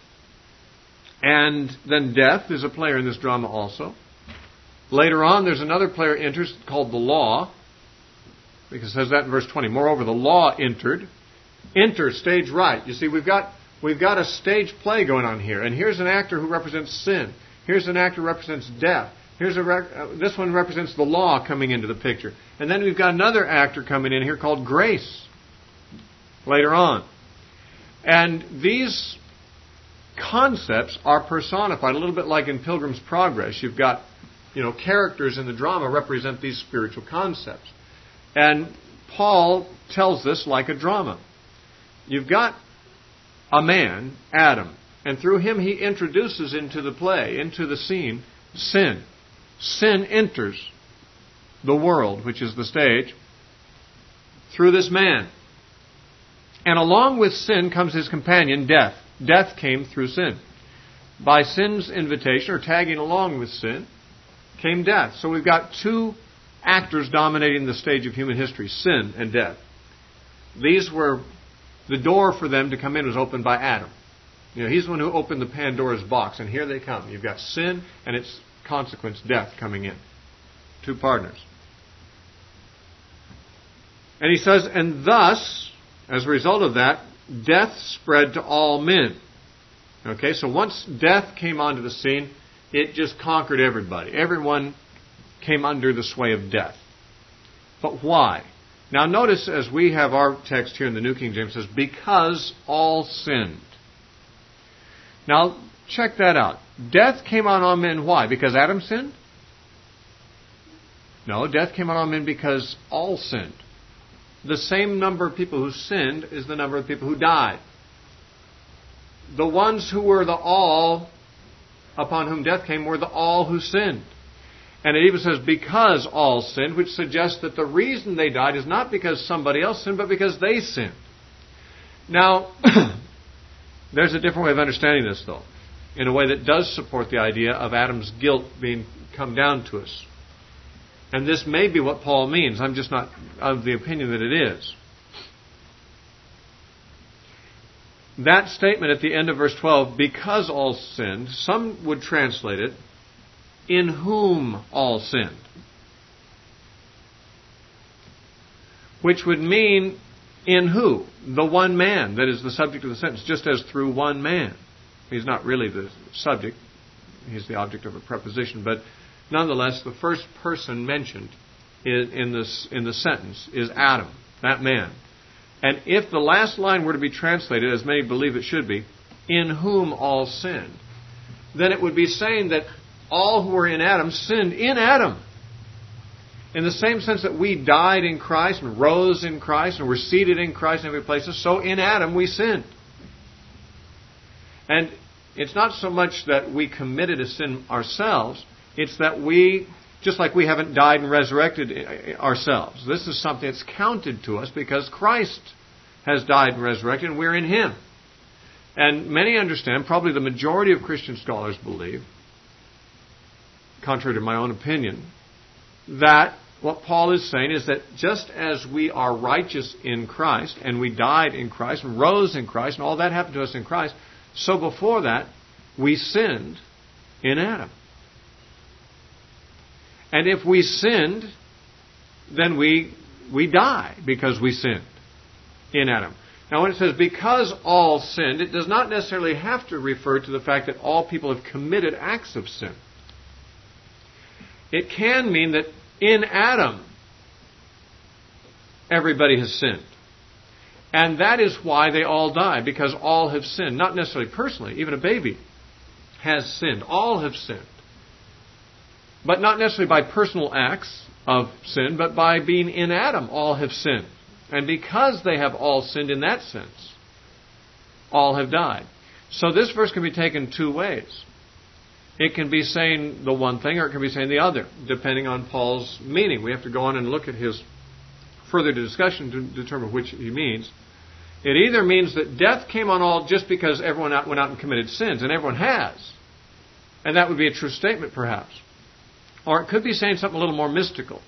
and then death is a player in this drama also. Later on, there's another player enters called the law, because it says that in verse 20. Moreover, the law entered. Enter, stage right. You see, we've got a stage play going on here, and here's an actor who represents sin. Here's an actor who represents death. This one represents the law coming into the picture. And then we've got another actor coming in here called grace later on. And these concepts are personified, a little bit like in Pilgrim's Progress. You've got, characters in the drama represent these spiritual concepts. And Paul tells this like a drama. You've got a man, Adam, and through him he introduces into the play, into the scene, sin. Sin enters the world, which is the stage, through this man. And along with sin comes his companion, death. Death came through sin. By sin's invitation, or tagging along with sin, came death. So we've got two actors dominating the stage of human history, sin and death. The door for them to come in was opened by Adam. He's the one who opened the Pandora's box, and here they come. You've got sin and its consequence, death, coming in. Two partners. And he says, and thus, as a result of that, death spread to all men. Okay, so once death came onto the scene, it just conquered everybody. Everyone came under the sway of death. But why? Now notice as we have our text here in the New King James, it says, because all sinned. Now, check that out. Death came on all men. Why? Because Adam sinned? No, death came on all men because all sinned. The same number of people who sinned is the number of people who died. The ones who were the all upon whom death came were the all who sinned. And it even says, because all sinned, which suggests that the reason they died is not because somebody else sinned, but because they sinned. Now, there's a different way of understanding this, though, in a way that does support the idea of Adam's guilt being come down to us. And this may be what Paul means. I'm just not of the opinion that it is. That statement at the end of verse 12, because all sinned, some would translate it, in whom all sinned. Which would mean, in who? The one man that is the subject of the sentence, just as through one man. He's not really the subject. He's the object of a preposition. But nonetheless, the first person mentioned in the sentence is Adam, that man. And if the last line were to be translated, as many believe it should be, in whom all sinned, then it would be saying that all who were in Adam sinned in Adam. In the same sense that we died in Christ and rose in Christ and were seated in Christ in every place, so in Adam we sinned. And it's not so much that we committed a sin ourselves, it's that we, just like we haven't died and resurrected ourselves, this is something that's counted to us because Christ has died and resurrected and we're in Him. And many understand, probably the majority of Christian scholars believe, contrary to my own opinion, that what Paul is saying is that just as we are righteous in Christ, and we died in Christ, and rose in Christ, and all that happened to us in Christ, so before that, we sinned in Adam. And if we sinned, then we die because we sinned in Adam. Now when it says because all sinned, it does not necessarily have to refer to the fact that all people have committed acts of sin. It can mean that in Adam, everybody has sinned. And that is why they all die, because all have sinned. Not necessarily personally, even a baby has sinned. All have sinned. But not necessarily by personal acts of sin, but by being in Adam, all have sinned. And because they have all sinned in that sense, all have died. So this verse can be taken two ways. It can be saying the one thing or it can be saying the other, depending on Paul's meaning. We have to go on and look at his further discussion to determine which he means. It either means that death came on all just because everyone went out and committed sins, and everyone has. And that would be a true statement, perhaps. Or it could be saying something a little more mystical.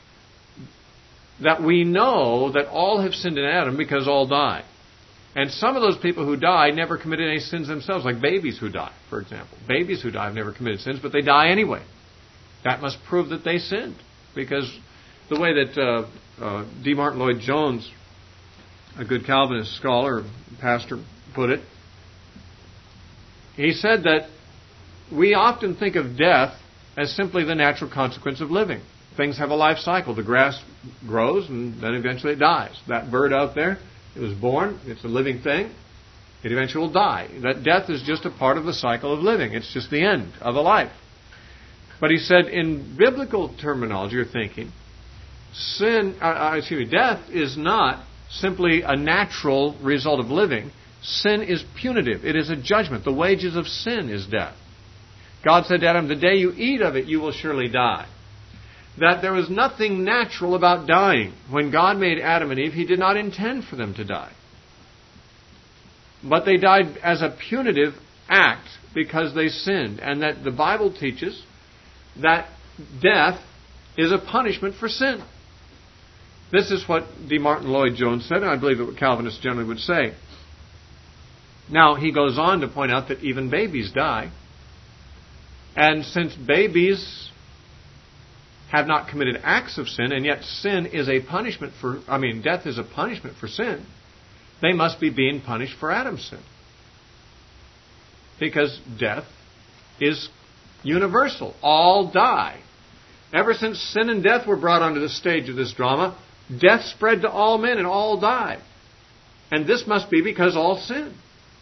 That we know that all have sinned in Adam because all die. And some of those people who die never committed any sins themselves, like babies who die, for example. Babies who die have never committed sins, but they die anyway. That must prove that they sinned. Because the way that D. Martin Lloyd-Jones, a good Calvinist scholar, pastor, put it, he said that we often think of death as simply the natural consequence of living. Things have a life cycle. The grass grows and then eventually it dies. That bird out there, it was born, it's a living thing, it eventually will die. That death is just a part of the cycle of living. It's just the end of a life. But he said in biblical terminology or thinking, death is not simply a natural result of living. Sin is punitive. It is a judgment. The wages of sin is death. God said to Adam, the day you eat of it, you will surely die. That there was nothing natural about dying. When God made Adam and Eve, He did not intend for them to die. But they died as a punitive act because they sinned. And that the Bible teaches that death is a punishment for sin. This is what D. Martin Lloyd-Jones said, and I believe what Calvinists generally would say. Now, he goes on to point out that even babies die. And since babies have not committed acts of sin, and yet sin is a punishment death is a punishment for sin, they must be being punished for Adam's sin. Because death is universal. All die. Ever since sin and death were brought onto the stage of this drama, death spread to all men and all died. And this must be because all sin.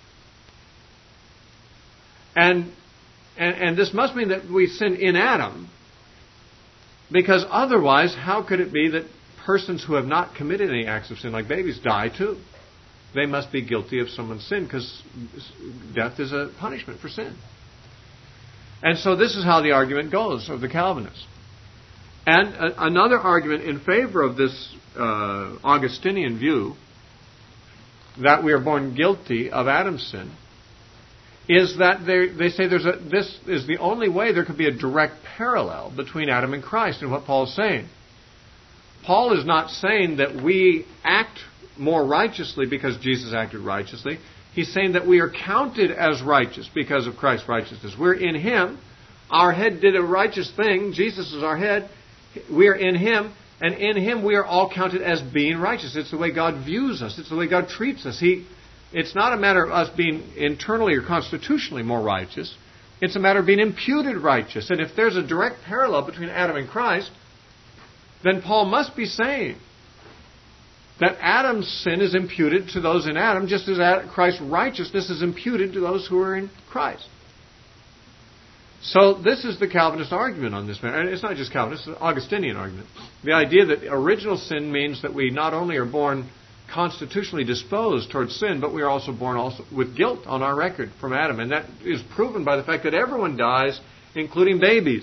And this must mean that we sin in Adam, because otherwise, how could it be that persons who have not committed any acts of sin, like babies, die too? They must be guilty of someone's sin, because death is a punishment for sin. And so this is how the argument goes of the Calvinists. And another argument in favor of this Augustinian view, that we are born guilty of Adam's sin, is that they say this is the only way there could be a direct parallel between Adam and Christ in what Paul is saying. Paul is not saying that we act more righteously because Jesus acted righteously. He's saying that we are counted as righteous because of Christ's righteousness. We're in Him. Our head did a righteous thing. Jesus is our head. We are in Him. And in Him we are all counted as being righteous. It's the way God views us. It's the way God treats us. It's not a matter of us being internally or constitutionally more righteous. It's a matter of being imputed righteous. And if there's a direct parallel between Adam and Christ, then Paul must be saying that Adam's sin is imputed to those in Adam, just as Christ's righteousness is imputed to those who are in Christ. So this is the Calvinist argument on this matter. And it's not just Calvinist, it's an Augustinian argument. The idea that original sin means that we not only are born constitutionally disposed towards sin, but we are also born also with guilt on our record from Adam. And that is proven by the fact that everyone dies, including babies.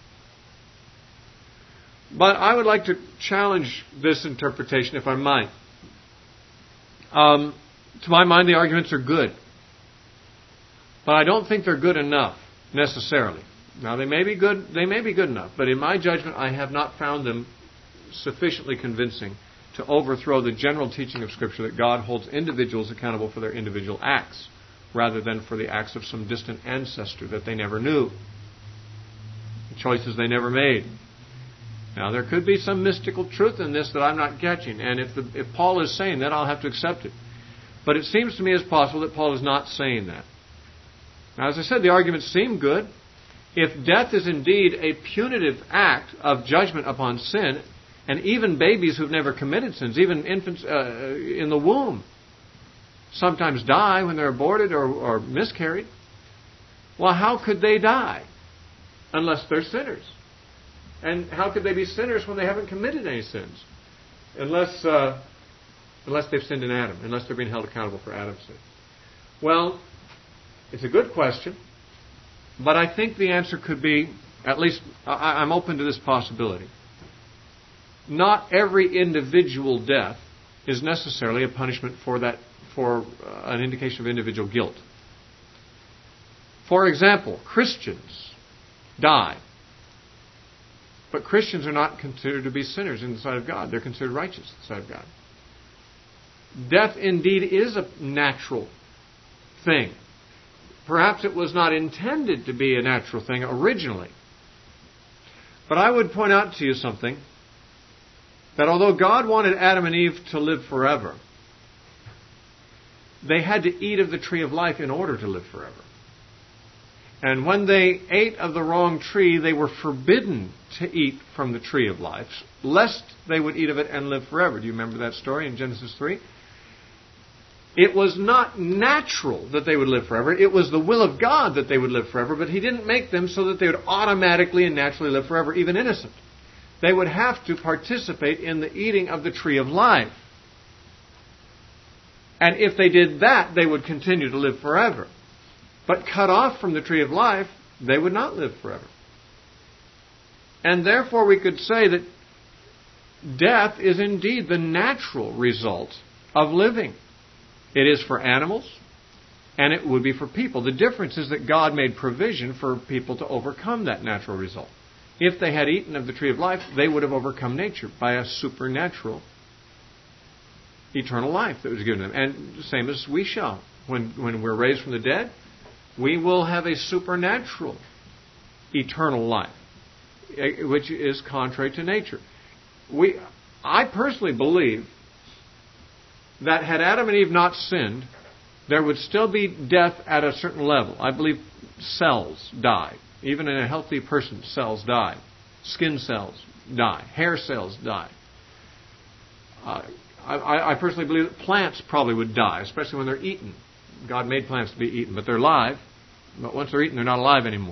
But I would like to challenge this interpretation, if I might. To my mind, the arguments are good. But I don't think they're good enough, necessarily. Now, they may be good enough, but in my judgment, I have not found them sufficiently convincing to overthrow the general teaching of Scripture that God holds individuals accountable for their individual acts, rather than for the acts of some distant ancestor that they never knew, the choices they never made. Now, there could be some mystical truth in this that I'm not catching, and if Paul is saying that, I'll have to accept it. But it seems to me as possible that Paul is not saying that. Now, as I said, the arguments seem good. If death is indeed a punitive act of judgment upon sin, and even babies who've never committed sins, even infants in the womb, sometimes die when they're aborted or miscarried, well, how could they die unless they're sinners? And how could they be sinners when they haven't committed any sins? Unless they've sinned in Adam, unless they're being held accountable for Adam's sin. Well, it's a good question, but I think the answer could be, at least I'm open to this possibility. Not every individual death is necessarily a punishment for an indication of individual guilt. For example, Christians die. But Christians are not considered to be sinners in the sight of God. They're considered righteous in the sight of God. Death indeed is a natural thing. Perhaps it was not intended to be a natural thing originally. But I would point out to you something, that although God wanted Adam and Eve to live forever, they had to eat of the tree of life in order to live forever. And when they ate of the wrong tree, they were forbidden to eat from the tree of life, lest they would eat of it and live forever. Do you remember that story in Genesis 3? It was not natural that they would live forever. It was the will of God that they would live forever, but He didn't make them so that they would automatically and naturally live forever, even innocent. They would have to participate in the eating of the tree of life. And if they did that, they would continue to live forever. But cut off from the tree of life, they would not live forever. And therefore we could say that death is indeed the natural result of living. It is for animals, and it would be for people. The difference is that God made provision for people to overcome that natural result. If they had eaten of the tree of life, they would have overcome nature by a supernatural eternal life that was given them. And the same as we shall. When we're raised from the dead, we will have a supernatural eternal life, which is contrary to nature. I personally believe that had Adam and Eve not sinned, there would still be death at a certain level. I believe cells die. Even in a healthy person, cells die. Skin cells die. Hair cells die. I personally believe that plants probably would die, especially when they're eaten. God made plants to be eaten, but they're alive. But once they're eaten, they're not alive anymore.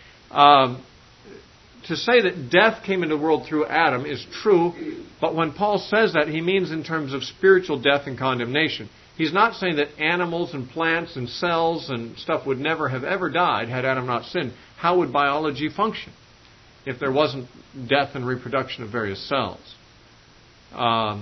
To say that death came into the world through Adam is true, but when Paul says that, he means in terms of spiritual death and condemnation. He's not saying that animals and plants and cells and stuff would never have ever died had Adam not sinned. How would biology function if there wasn't death and reproduction of various cells? I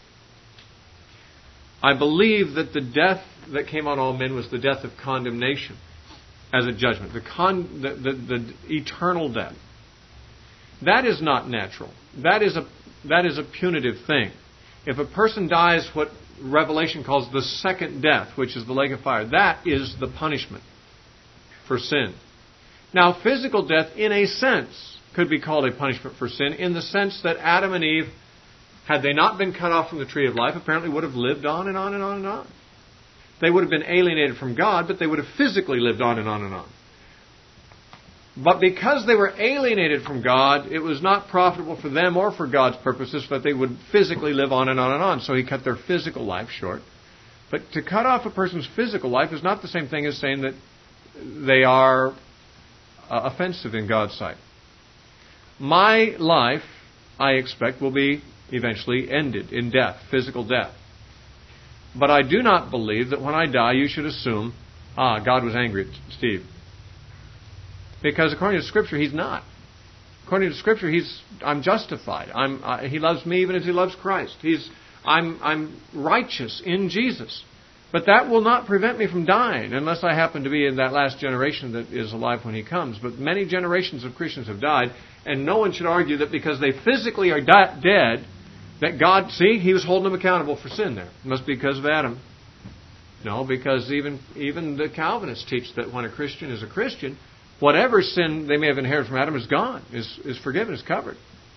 believe that the death that came on all men was the death of condemnation as a judgment, the eternal death. That is not natural. That is a punitive thing. If a person dies what Revelation calls the second death, which is the lake of fire, that is the punishment for sin. Now, physical death, in a sense, could be called a punishment for sin, in the sense that Adam and Eve, had they not been cut off from the tree of life, apparently would have lived on and on and on and on. They would have been alienated from God, but they would have physically lived on and on and on. But because they were alienated from God, it was not profitable for them or for God's purposes that they would physically live on and on and on. So He cut their physical life short. But to cut off a person's physical life is not the same thing as saying that they are offensive in God's sight. My life, I expect, will be eventually ended in death, physical death. But I do not believe that when I die, you should assume, God was angry at Steve. Because according to Scripture, He's not. According to Scripture, I'm justified. He loves me even as He loves Christ. I'm righteous in Jesus. But that will not prevent me from dying, unless I happen to be in that last generation that is alive when He comes. But many generations of Christians have died, and no one should argue that because they physically are dead, that God, He was holding them accountable for sin there. It must be because of Adam. No, because even the Calvinists teach that when a Christian is a Christian, whatever sin they may have inherited from Adam is gone, is forgiven, is covered.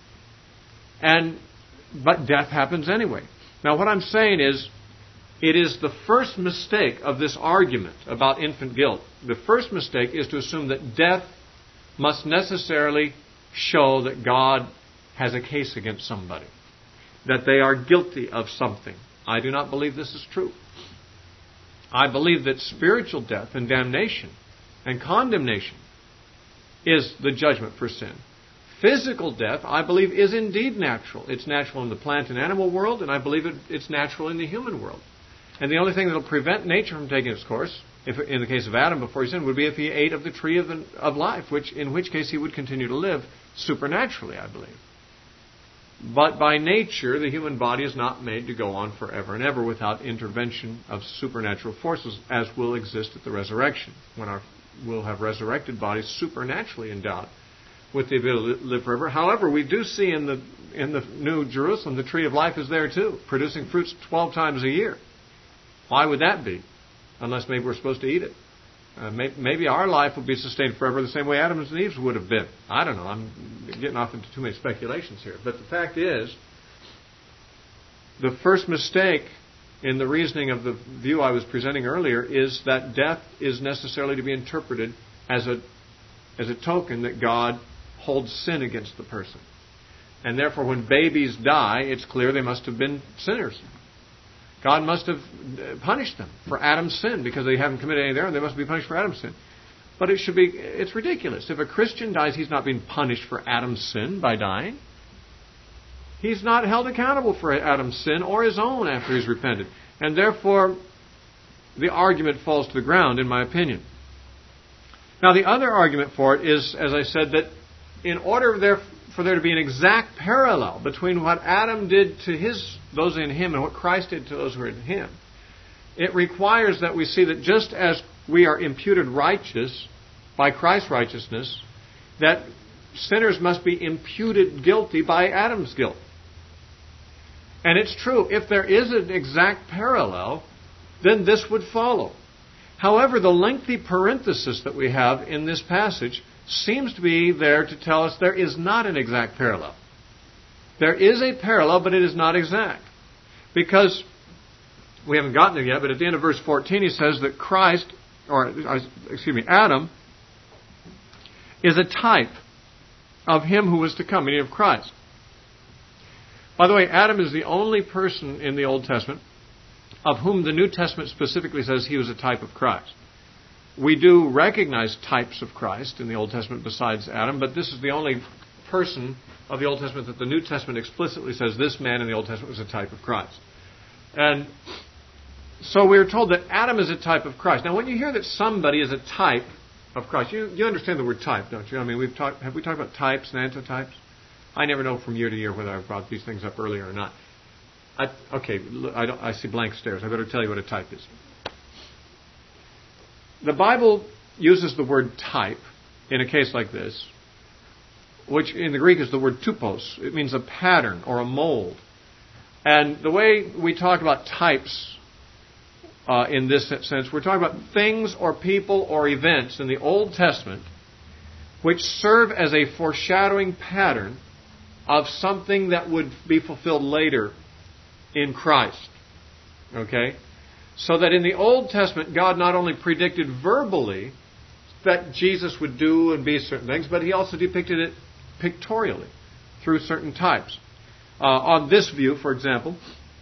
But death happens anyway. Now what I'm saying is, it is the first mistake of this argument about infant guilt. The first mistake is to assume that death must necessarily show that God has a case against somebody, that they are guilty of something. I do not believe this is true. I believe that spiritual death and damnation and condemnation is the judgment for sin. Physical death, I believe, is indeed natural. It's natural in the plant and animal world, and I believe it's natural in the human world. And the only thing that will prevent nature from taking its course, if in the case of Adam before he sinned, would be if he ate of the tree of life, in which case he would continue to live supernaturally, I believe. But by nature, the human body is not made to go on forever and ever without intervention of supernatural forces, as will exist at the resurrection, when we'll have resurrected bodies supernaturally endowed with the ability to live forever. However, we do see in the New Jerusalem, the tree of life is there too, producing fruits 12 times a year. Why would that be? Unless maybe we're supposed to eat it. Maybe our life will be sustained forever the same way Adam's and Eve's would have been. I don't know. I'm getting off into too many speculations here. But the fact is, the first mistake in the reasoning of the view I was presenting earlier is that death is necessarily to be interpreted as a token that God holds sin against the person. And therefore, when babies die, it's clear they must have been sinners. God must have punished them for Adam's sin because they haven't committed any there, and they must be punished for Adam's sin. But it's ridiculous. If a Christian dies, he's not being punished for Adam's sin by dying. He's not held accountable for Adam's sin or his own after he's repented. And therefore, the argument falls to the ground, in my opinion. Now, the other argument for it is, as I said, that in order for there to be an exact parallel between what Adam did to those in him and what Christ did to those who are in him, it requires that we see that just as we are imputed righteous by Christ's righteousness, that sinners must be imputed guilty by Adam's guilt. And it's true, if there is an exact parallel, then this would follow. However, the lengthy parenthesis that we have in this passage seems to be there to tell us there is not an exact parallel. There is a parallel, but it is not exact. Because we haven't gotten there yet, but at the end of verse 14 he says that Adam is a type of him who was to come, meaning of Christ. By the way, Adam is the only person in the Old Testament of whom the New Testament specifically says he was a type of Christ. We do recognize types of Christ in the Old Testament besides Adam, but this is the only person of the Old Testament that the New Testament explicitly says this man in the Old Testament was a type of Christ. And so we're told that Adam is a type of Christ. Now, when you hear that somebody is a type of Christ, you understand the word type, don't you? I mean, have we talked about types and antitypes? I never know from year to year whether I've brought these things up earlier or not. I see blank stares. I better tell you what a type is. The Bible uses the word type in a case like this, which in the Greek is the word typos. It means a pattern or a mold. And the way we talk about types in this sense, we're talking about things or people or events in the Old Testament which serve as a foreshadowing pattern of something that would be fulfilled later in Christ. Okay? So that in the Old Testament, God not only predicted verbally that Jesus would do and be certain things, but He also depicted it pictorially through certain types. On this view, for example,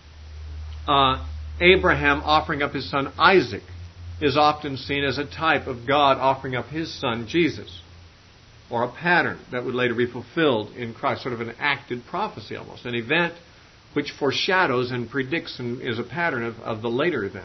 Abraham offering up his son Isaac is often seen as a type of God offering up His son Jesus. or a pattern that would later be fulfilled in Christ, sort of an acted prophecy almost, an event which foreshadows and predicts and is a pattern of the later event.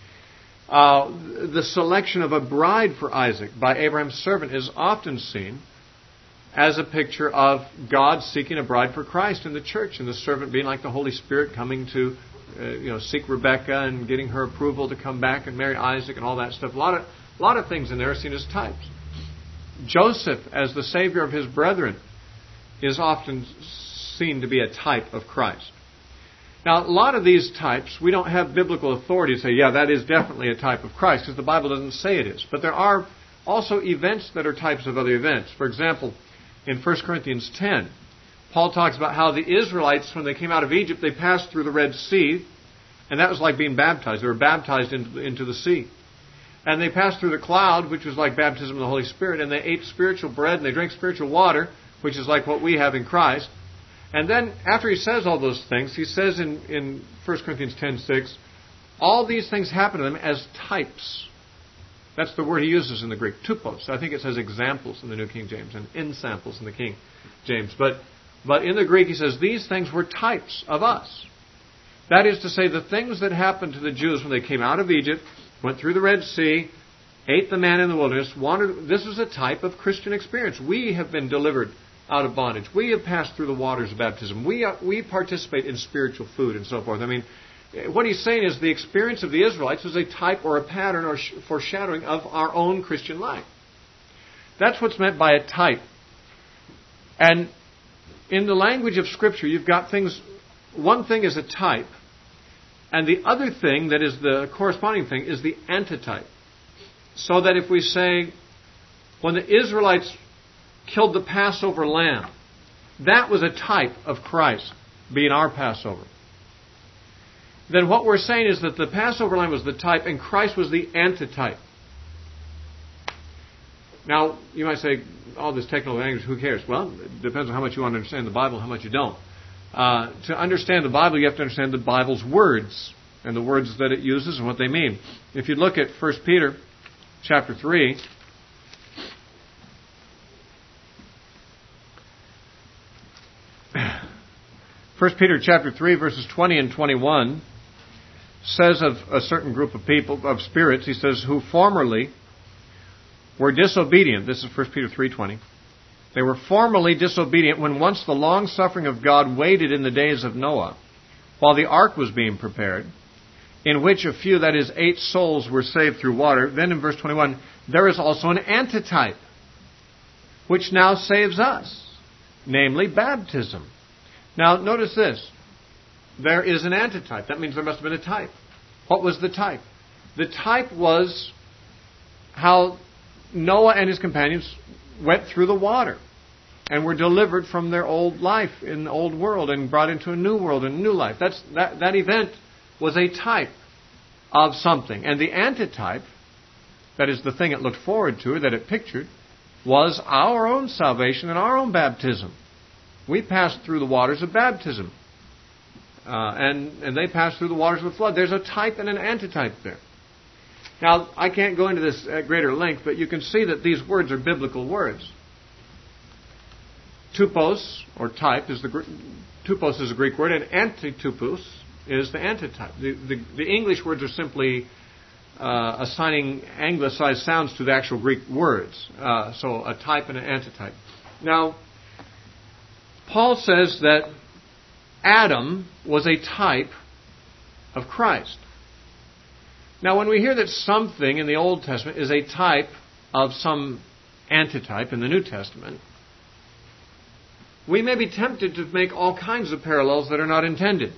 The selection of a bride for Isaac by Abraham's servant is often seen as a picture of God seeking a bride for Christ in the church, and the servant being like the Holy Spirit coming to seek Rebekah and getting her approval to come back and marry Isaac and all that stuff. A lot of things in there are seen as types. Joseph, as the Savior of his brethren, is often seen to be a type of Christ. Now, a lot of these types, we don't have biblical authority to say, yeah, that is definitely a type of Christ, because the Bible doesn't say it is. But there are also events that are types of other events. For example, in 1 Corinthians 10, Paul talks about how the Israelites, when they came out of Egypt, they passed through the Red Sea, and that was like being baptized. They were baptized into the sea. And they passed through the cloud, which was like baptism of the Holy Spirit, and they ate spiritual bread, and they drank spiritual water, which is like what we have in Christ. And then, after he says all those things, he says in 1 Corinthians 10:6, all these things happen to them as types. That's the word he uses in the Greek, tupos. I think it says examples in the New King James and ensamples in the King James. But in the Greek he says these things were types of us. That is to say, the things that happened to the Jews when they came out of Egypt, went through the Red Sea, ate the manna in the wilderness, wandered. This is a type of Christian experience. We have been delivered out of bondage. We have passed through the waters of baptism. We participate in spiritual food and so forth. I mean, what he's saying is the experience of the Israelites was a type or a pattern or foreshadowing of our own Christian life. That's what's meant by a type. And in the language of Scripture, you've got things, one thing is a type, and the other thing that is the corresponding thing is the antitype. So that if we say, when the Israelites killed the Passover lamb, that was a type of Christ being our Passover. Then what we're saying is that the Passover lamb was the type and Christ was the antitype. Now, you might say, all this technical language, who cares? Well, it depends on how much you want to understand the Bible and how much you don't. To understand the Bible, you have to understand the Bible's words and the words that it uses and what they mean. If you look at 1 Peter chapter 3, First Peter chapter 3, verses 20 and 21 says of a certain group of people, of spirits, he says, who formerly were disobedient. This is 1 Peter 3:20. They were formerly disobedient when once the long-suffering of God waited in the days of Noah, while the ark was being prepared, in which a few, that is 8 souls, were saved through water. Then in verse 21, there is also an antitype, which now saves us, namely baptism. Now, notice this. There is an antitype. That means there must have been a type. What was the type? The type was how Noah and his companions went through the water and were delivered from their old life in the old world and brought into a new world and a new life. That event was a type of something. And the antitype, that is the thing it looked forward to, that it pictured, was our own salvation and our own baptism. We passed through the waters of baptism. And they passed through the waters of the flood. There's a type and an antitype there. Now, I can't go into this at greater length, but you can see that these words are biblical words. Tupos, or type, tupos is a Greek word, and antitupos is the antitype. The English words are simply assigning anglicized sounds to the actual Greek words. So a type and an antitype. Now, Paul says that Adam was a type of Christ. Now, when we hear that something in the Old Testament is a type of some antitype in the New Testament, we may be tempted to make all kinds of parallels that are not intended.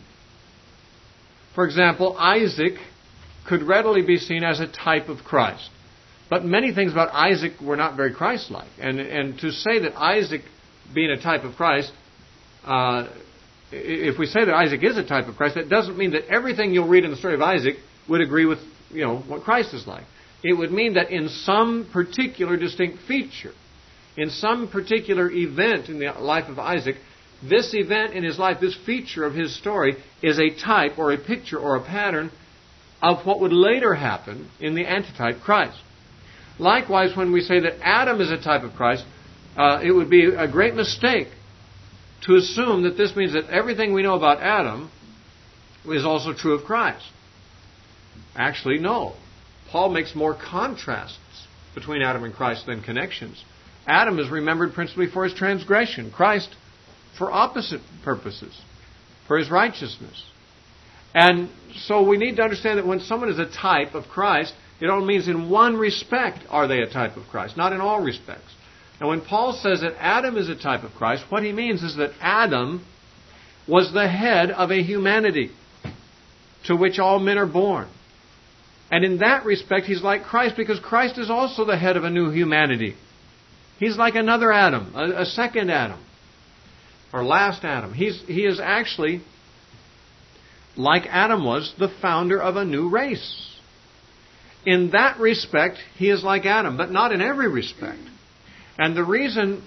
For example, Isaac could readily be seen as a type of Christ. But many things about Isaac were not very Christ-like. And to say that Isaac being a type of Christ, if we say that Isaac is a type of Christ, that doesn't mean that everything you'll read in the story of Isaac would agree with, what Christ is like. It would mean that in some particular distinct feature, in some particular event in the life of Isaac, this event in his life, this feature of his story, is a type or a picture or a pattern of what would later happen in the antitype Christ. Likewise, when we say that Adam is a type of Christ, it would be a great mistake to assume that this means that everything we know about Adam is also true of Christ. Actually, no. Paul makes more contrasts between Adam and Christ than connections. Adam is remembered principally for his transgression. Christ for opposite purposes, for his righteousness. And so we need to understand that when someone is a type of Christ, it only means in one respect are they a type of Christ, not in all respects. And when Paul says that Adam is a type of Christ, what he means is that Adam was the head of a humanity to which all men are born. And in that respect, he's like Christ because Christ is also the head of a new humanity. He's like another Adam, a second Adam, or last Adam. He is actually, like Adam was, the founder of a new race. In that respect, he is like Adam, but not in every respect. And the reason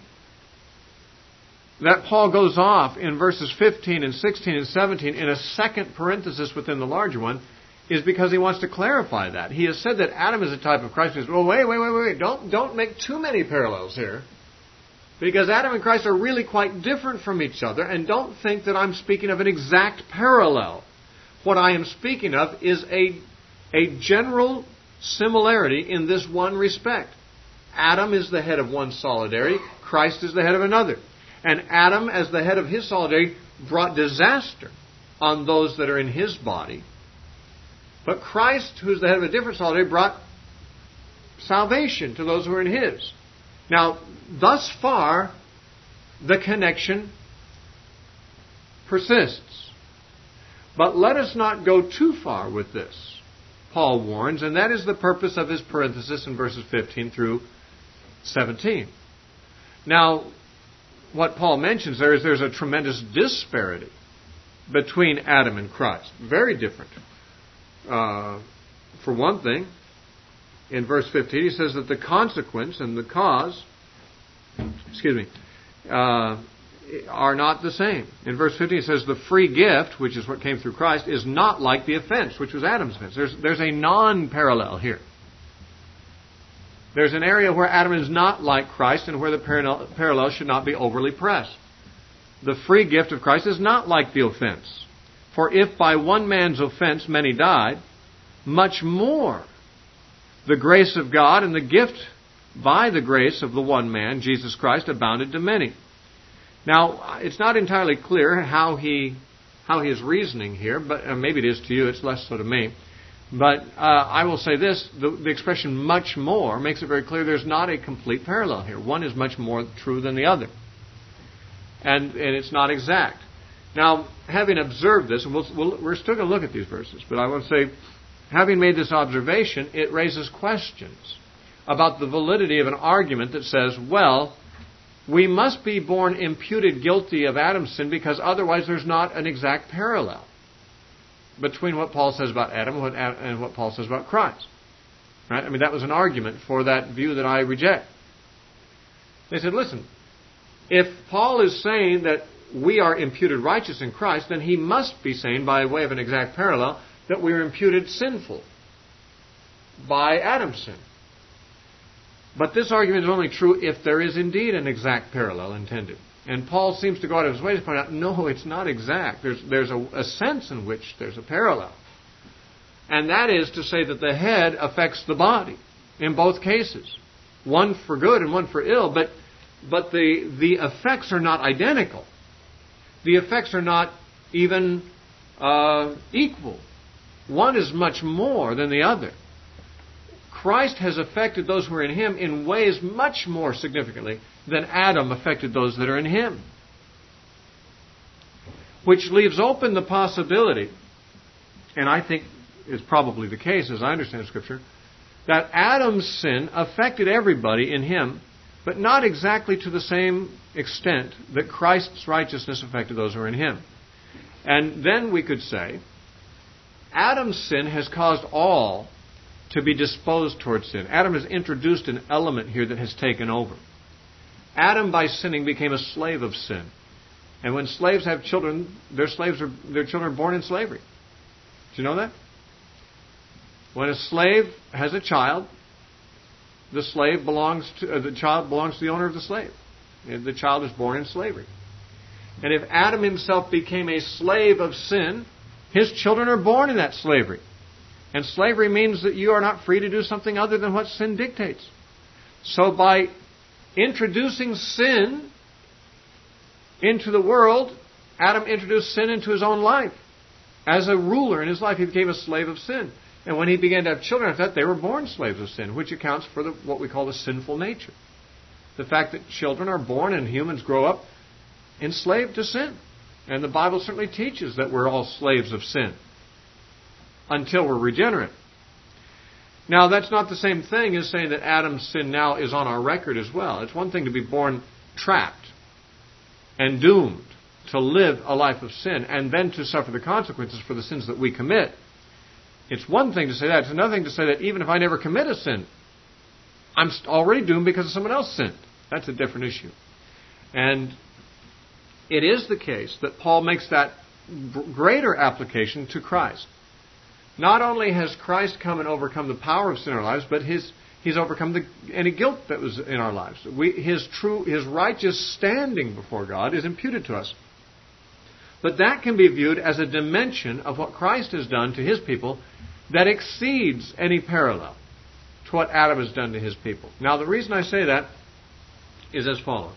that Paul goes off in verses 15 and 16 and 17 in a second parenthesis within the larger one is because he wants to clarify that. He has said that Adam is a type of Christ. He says, well, wait. Don't make too many parallels here. Because Adam and Christ are really quite different from each other. And don't think that I'm speaking of an exact parallel. What I am speaking of is a general similarity in this one respect. Adam is the head of one solidarity. Christ is the head of another. And Adam, as the head of his solidarity, brought disaster on those that are in his body. But Christ, who's the head of a different solidarity, brought salvation to those who are in his. Now, thus far, the connection persists. But let us not go too far with this, Paul warns, and that is the purpose of his parenthesis in verses 15 through 17. Now, what Paul mentions there is there's a tremendous disparity between Adam and Christ. Very different. For one thing, in verse 15 he says that the consequence and the cause, are not the same. In verse 15 he says the free gift, which is what came through Christ, is not like the offense, which was Adam's offense. There's a non-parallel here. There's an area where Adam is not like Christ and where the parallel should not be overly pressed. The free gift of Christ is not like the offense. For if by one man's offense many died, much more the grace of God and the gift by the grace of the one man, Jesus Christ, abounded to many. Now, it's not entirely clear how he is reasoning here, but maybe it is to you, it's less so to me. But I will say this, the expression much more makes it very clear there's not a complete parallel here. One is much more true than the other. And it's not exact. Now, having observed this, and we're still going to look at these verses, but I want to say, having made this observation, it raises questions about the validity of an argument that says, well, we must be born imputed guilty of Adam's sin because otherwise there's not an exact parallel between what Paul says about Adam and what Paul says about Christ. Right? I mean, that was an argument for that view that I reject. They said, listen, if Paul is saying that we are imputed righteous in Christ, then he must be saying, by way of an exact parallel, that we are imputed sinful by Adam's sin. But this argument is only true if there is indeed an exact parallel intended. And Paul seems to go out of his way to point out, no, it's not exact. There's a sense in which there's a parallel. And that is to say that the head affects the body in both cases. One for good and one for ill, but the effects are not identical. The effects are not even equal. One is much more than the other. Christ has affected those who are in him in ways much more significantly than Adam affected those that are in him. Which leaves open the possibility, and I think is probably the case as I understand Scripture, that Adam's sin affected everybody in him, but not exactly to the same extent that Christ's righteousness affected those who are in him. And then we could say, Adam's sin has caused all to be disposed towards sin. Adam has introduced an element here that has taken over. Adam, by sinning, became a slave of sin. And when slaves have children, their children are born in slavery. Do you know that? When a slave has a child, the child belongs to the owner of the slave. The child is born in slavery. And if Adam himself became a slave of sin, his children are born in that slavery. And slavery means that you are not free to do something other than what sin dictates. So by introducing sin into the world, Adam introduced sin into his own life. As a ruler in his life, he became a slave of sin. And when he began to have children after that, they were born slaves of sin, which accounts for what we call the sinful nature. The fact that children are born and humans grow up enslaved to sin. And the Bible certainly teaches that we're all slaves of sin until we're regenerate. Now, that's not the same thing as saying that Adam's sin now is on our record as well. It's one thing to be born trapped and doomed to live a life of sin and then to suffer the consequences for the sins that we commit. It's one thing to say that. It's another thing to say that even if I never commit a sin, I'm already doomed because someone else sinned. That's a different issue. And it is the case that Paul makes that greater application to Christ. Not only has Christ come and overcome the power of sin in our lives, but He's overcome any guilt that was in our lives. His righteous standing before God is imputed to us. But that can be viewed as a dimension of what Christ has done to His people that exceeds any parallel to what Adam has done to his people. Now, the reason I say that is as follows.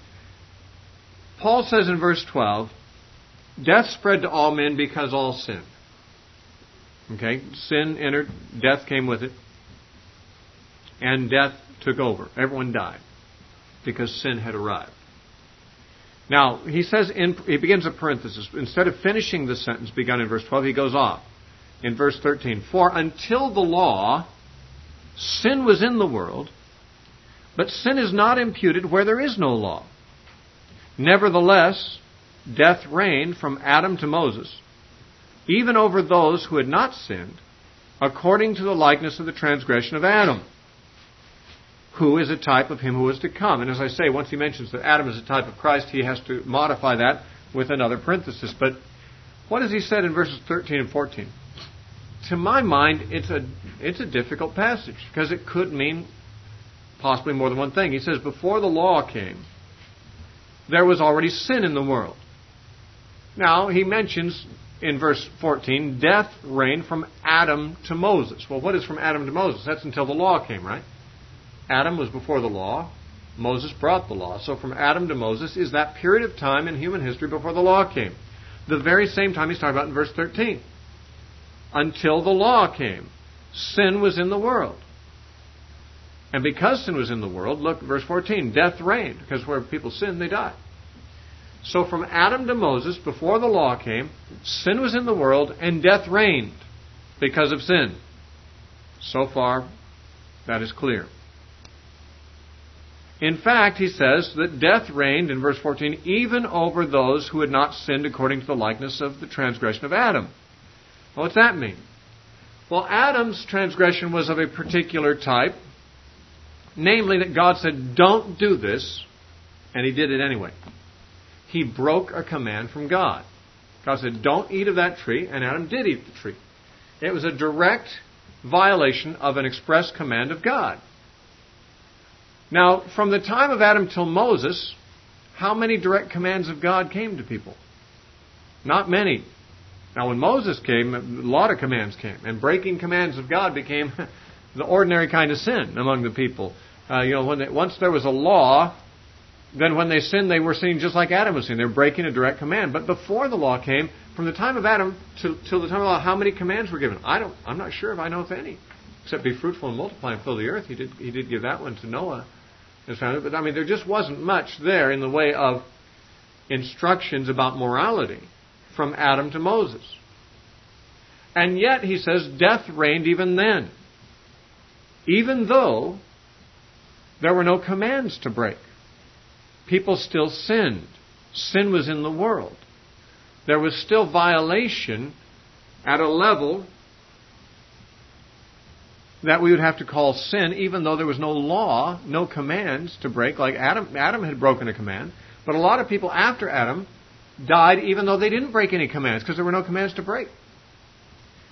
Paul says in verse 12, death spread to all men because all sinned. Okay, sin entered, death came with it, and death took over. Everyone died because sin had arrived. Now, he says, he begins a parenthesis. Instead of finishing the sentence begun in verse 12, he goes off in verse 13. For until the law, sin was in the world, but sin is not imputed where there is no law. Nevertheless, death reigned from Adam to Moses, even over those who had not sinned, according to the likeness of the transgression of Adam, who is a type of him who is to come. And as I say, once he mentions that Adam is a type of Christ, he has to modify that with another parenthesis. But what has he said in verses 13 and 14? To my mind, it's a difficult passage, because it could mean possibly more than one thing. He says, before the law came, there was already sin in the world. Now, he mentions in verse 14, death reigned from Adam to Moses. Well, what is from Adam to Moses? That's until the law came, right? Adam was before the law. Moses brought the law. So from Adam to Moses is that period of time in human history before the law came. The very same time he's talking about in verse 13. Until the law came, sin was in the world. And because sin was in the world, look, verse 14, death reigned. Because where people sin, they die. So from Adam to Moses, before the law came, sin was in the world and death reigned because of sin. So far, that is clear. In fact, he says that death reigned, in verse 14, even over those who had not sinned according to the likeness of the transgression of Adam. Well, what's that mean? Well, Adam's transgression was of a particular type, namely that God said, don't do this, and he did it anyway. He broke a command from God. God said, don't eat of that tree, and Adam did eat the tree. It was a direct violation of an express command of God. Now, from the time of Adam till Moses, how many direct commands of God came to people? Not many. Now, when Moses came, a lot of commands came, and breaking commands of God became the ordinary kind of sin among the people. Once there was a law, then when they sinned, they were sinning just like Adam was sinning. They were breaking a direct command. But before the law came, from the time of Adam till the time of the law, how many commands were given? I'm not sure if I know of any, except be fruitful and multiply and fill the earth. He did give that one to Noah. But there just wasn't much there in the way of instructions about morality from Adam to Moses. And yet, he says, death reigned even then. Even though there were no commands to break. People still sinned. Sin was in the world. There was still violation at a level that we would have to call sin, even though there was no law, no commands to break, like Adam had broken a command. But a lot of people after Adam died even though they didn't break any commands, because there were no commands to break.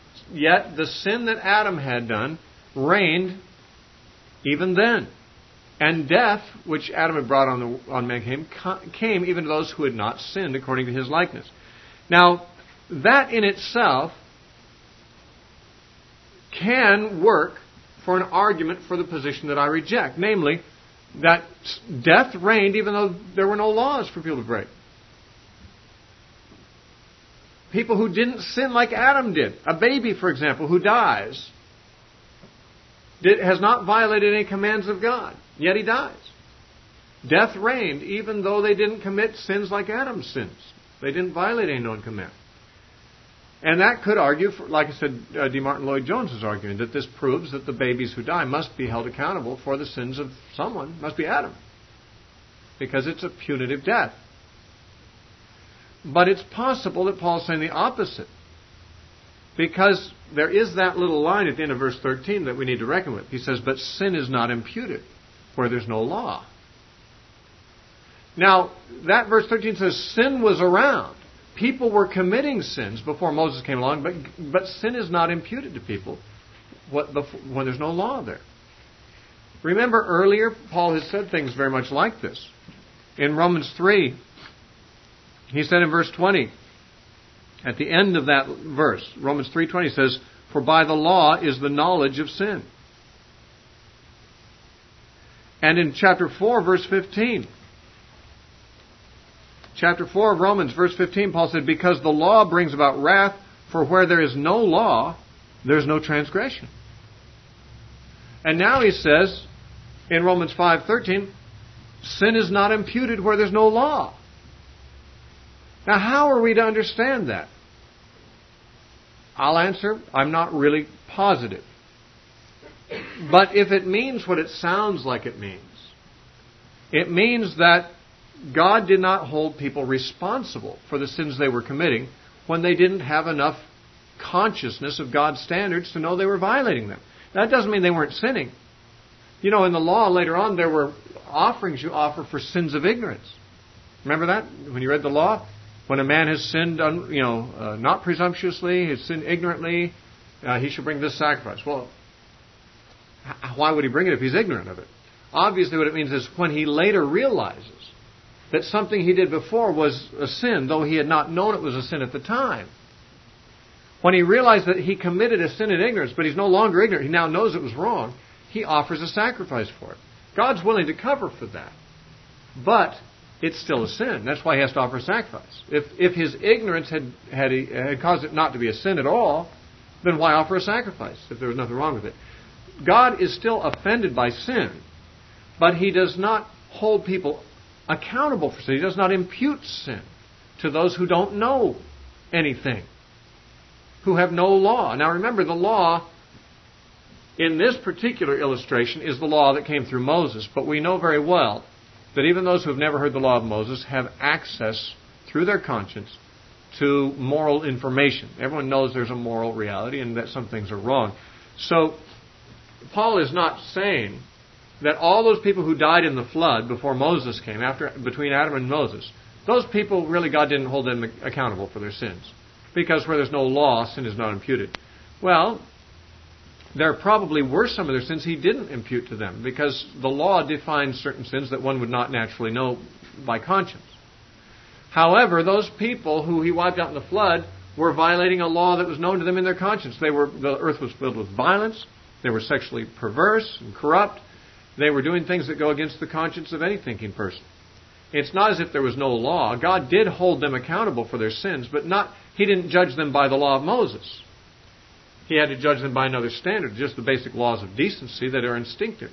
Yet the sin that Adam had done reigned even then. And death, which Adam had brought on mankind, came even to those who had not sinned according to his likeness. Now, that in itself can work for an argument for the position that I reject, namely, that death reigned even though there were no laws for people to break. People who didn't sin like Adam did. A baby, for example, who dies, has not violated any commands of God, yet he dies. Death reigned even though they didn't commit sins like Adam's sins. They didn't violate any known command. And that could argue, like I said, D. Martin Lloyd-Jones is arguing, that this proves that the babies who die must be held accountable for the sins of someone, must be Adam, because it's a punitive death. But it's possible that Paul's saying the opposite, because there is that little line at the end of verse 13 that we need to reckon with. He says, but sin is not imputed where there's no law. Now, that verse 13 says sin was around. People were committing sins before Moses came along, but sin is not imputed to people when there's no law there. Remember earlier, Paul has said things very much like this. In Romans 3, he said in verse 20, at the end of that verse, Romans 3:20 says, for by the law is the knowledge of sin. And in chapter 4, verse 15, chapter 4 of Romans, verse 15, Paul said, because the law brings about wrath, for where there is no law, there's no transgression. And now he says, in Romans 5:13, sin is not imputed where there's no law. Now, how are we to understand that? I'll answer, I'm not really positive. But if it means what it sounds like it means that God did not hold people responsible for the sins they were committing when they didn't have enough consciousness of God's standards to know they were violating them. That doesn't mean they weren't sinning. You know, in the law later on, there were offerings you offer for sins of ignorance. Remember that? When you read the law? When a man has sinned, not presumptuously, has sinned ignorantly, he should bring this sacrifice. Well, why would he bring it if he's ignorant of it? Obviously what it means is when he later realizes that something he did before was a sin, though he had not known it was a sin at the time. When he realized that he committed a sin in ignorance, but he's no longer ignorant, he now knows it was wrong, he offers a sacrifice for it. God's willing to cover for that. But it's still a sin. That's why he has to offer a sacrifice. If his ignorance had caused it not to be a sin at all, then why offer a sacrifice if there was nothing wrong with it? God is still offended by sin, but he does not hold people accountable for sin. He does not impute sin to those who don't know anything, who have no law. Now remember, the law in this particular illustration is the law that came through Moses, but we know very well that even those who have never heard the law of Moses have access through their conscience to moral information. Everyone knows there's a moral reality and that some things are wrong. So Paul is not saying that all those people who died in the flood before Moses came, between Adam and Moses, those people really God didn't hold them accountable for their sins. Because where there's no law, sin is not imputed. Well, there probably were some of their sins he didn't impute to them, because the law defines certain sins that one would not naturally know by conscience. However, those people who he wiped out in the flood were violating a law that was known to them in their conscience. The earth was filled with violence. They were sexually perverse and corrupt. They were doing things that go against the conscience of any thinking person. It's not as if there was no law. God did hold them accountable for their sins, but he didn't judge them by the law of Moses. He had to judge them by another standard, just the basic laws of decency that are instinctive.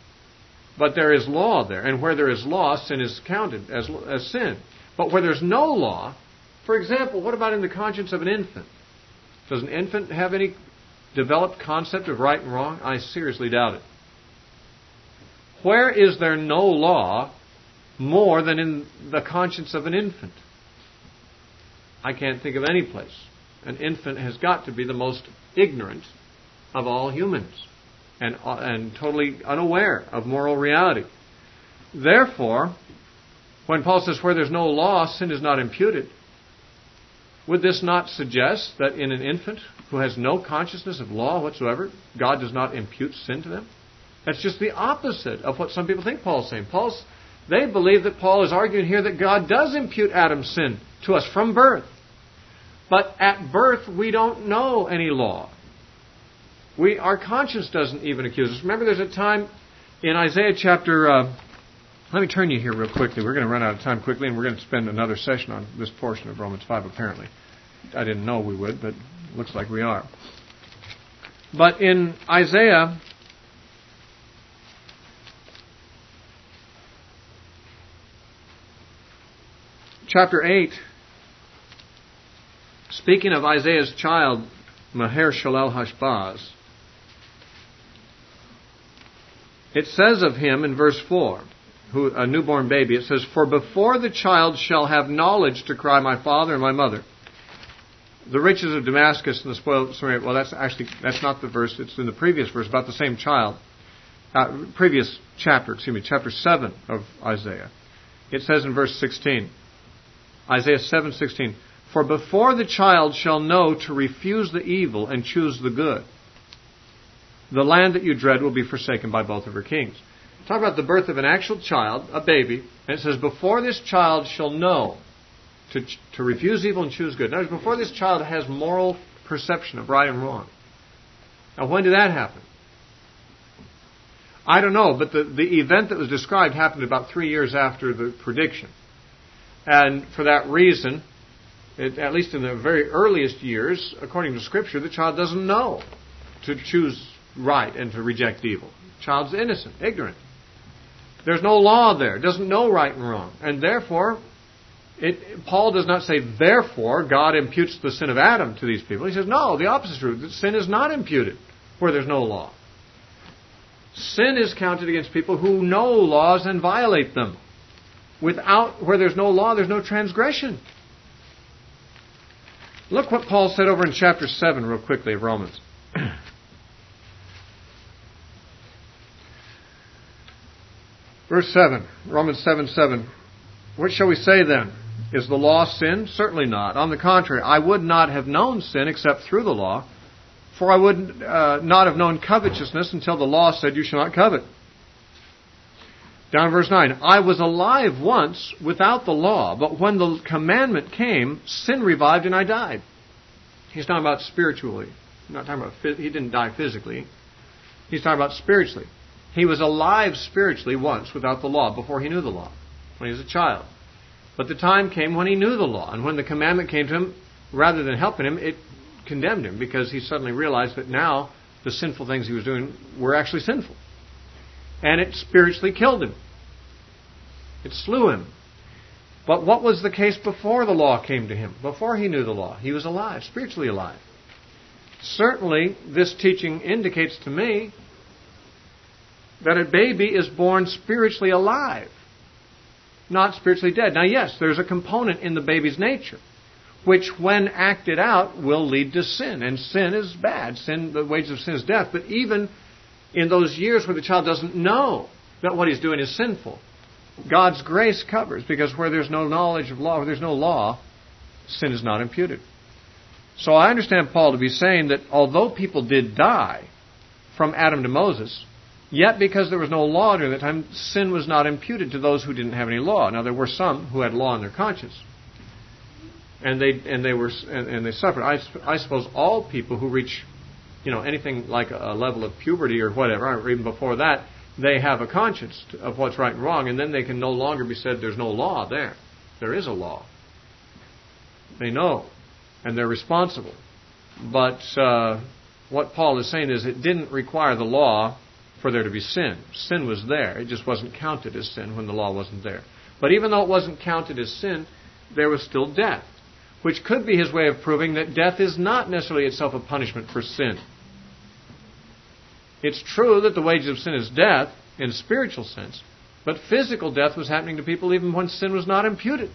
But there is law there, and where there is law, sin is counted as sin. But where there's no law, for example, what about in the conscience of an infant? Does an infant have any developed concept of right and wrong? I seriously doubt it. Where is there no law more than in the conscience of an infant? I can't think of any place. An infant has got to be the most ignorant of all humans and totally unaware of moral reality. Therefore, when Paul says where there's no law, sin is not imputed, would this not suggest that in an infant who has no consciousness of law whatsoever, God does not impute sin to them? That's just the opposite of what some people think Paul's saying. They believe that Paul is arguing here that God does impute Adam's sin to us from birth. But at birth, we don't know any law. Our conscience doesn't even accuse us. Remember, there's a time in Isaiah chapter... let me turn you here real quickly. We're going to run out of time quickly, and we're going to spend another session on this portion of Romans 5, apparently. I didn't know we would, but it looks like we are. But in Isaiah... chapter 8, speaking of Isaiah's child, Maher-shalal-Hashbaz, it says of him in verse 4, a newborn baby, it says, "For before the child shall have knowledge to cry, my father and my mother." The riches of Damascus and the spoil of Samaria, well, that's not the verse, it's in the previous verse, about the same child. Previous chapter, chapter 7 of Isaiah. It says in verse 16, Isaiah 7:16, "For before the child shall know to refuse the evil and choose the good, the land that you dread will be forsaken by both of her kings." Talk about the birth of an actual child, a baby, and it says, "Before this child shall know to refuse evil and choose good." Notice, before this child has moral perception of right and wrong. Now, when did that happen? I don't know, but the event that was described happened about 3 years after the prediction. And for that reason, at least in the very earliest years, according to Scripture, the child doesn't know to choose right and to reject evil. The child's innocent, ignorant. There's no law there. Doesn't know right and wrong. And therefore, Paul does not say, therefore, God imputes the sin of Adam to these people. He says, no, the opposite is true. That sin is not imputed where there's no law. Sin is counted against people who know laws and violate them. Where there's no law, there's no transgression. Look what Paul said over in chapter 7 real quickly of Romans. Verse 7, Romans 7:7. "What shall we say then? Is the law sin? Certainly not. On the contrary, I would not have known sin except through the law, for I would not have known covetousness until the law said, 'You shall not covet.'" Down in verse 9, "I was alive once without the law, but when the commandment came, sin revived and I died." He's talking about spiritually. He's not talking about he didn't die physically. He's talking about spiritually. He was alive spiritually once without the law, before he knew the law, when he was a child. But the time came when he knew the law, and when the commandment came to him, rather than helping him, it condemned him, because he suddenly realized that now the sinful things he was doing were actually sinful. And it spiritually killed him. It slew him. But what was the case before the law came to him? Before he knew the law, he was alive, spiritually alive. Certainly, this teaching indicates to me that a baby is born spiritually alive, not spiritually dead. Now, yes, there's a component in the baby's nature, which, when acted out, will lead to sin. And sin is bad. Sin, the wages of sin is death. But even in those years where the child doesn't know that what he's doing is sinful, God's grace covers, because where there's no knowledge of law, where there's no law, sin is not imputed. So I understand Paul to be saying that although people did die from Adam to Moses, yet because there was no law during that time, sin was not imputed to those who didn't have any law. Now, there were some who had law in their conscience, and they suffered. I suppose all people who reach, anything like a level of puberty or whatever, or even before that, they have a conscience of what's right and wrong, and then they can no longer be said there's no law there. There is a law. They know, and they're responsible. But what Paul is saying is it didn't require the law for there to be sin. Sin was there. It just wasn't counted as sin when the law wasn't there. But even though it wasn't counted as sin, there was still death, which could be his way of proving that death is not necessarily itself a punishment for sin. It's true that the wages of sin is death in a spiritual sense, but physical death was happening to people even when sin was not imputed.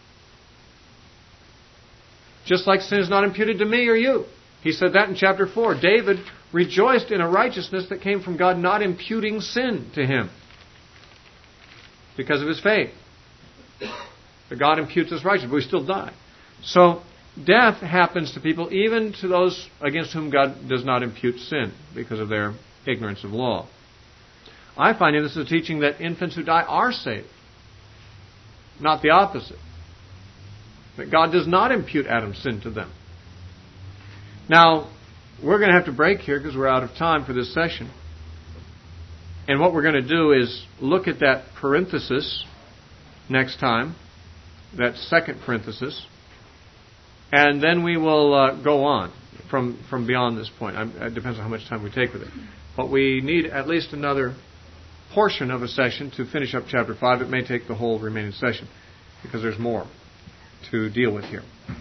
Just like sin is not imputed to me or you. He said that in chapter 4. David rejoiced in a righteousness that came from God not imputing sin to him because of his faith. But God imputes us righteousness, but we still die. So death happens to people, even to those against whom God does not impute sin because of their ignorance of law. I find in this a teaching that infants who die are saved, not the opposite. That God does not impute Adam's sin to them. Now, we're going to have to break here because we're out of time for this session. And what we're going to do is look at that parenthesis next time, that second parenthesis, and then we will go on from beyond this point. It depends on how much time we take with it. But we need at least another portion of a session to finish up chapter 5. It may take the whole remaining session because there's more to deal with here.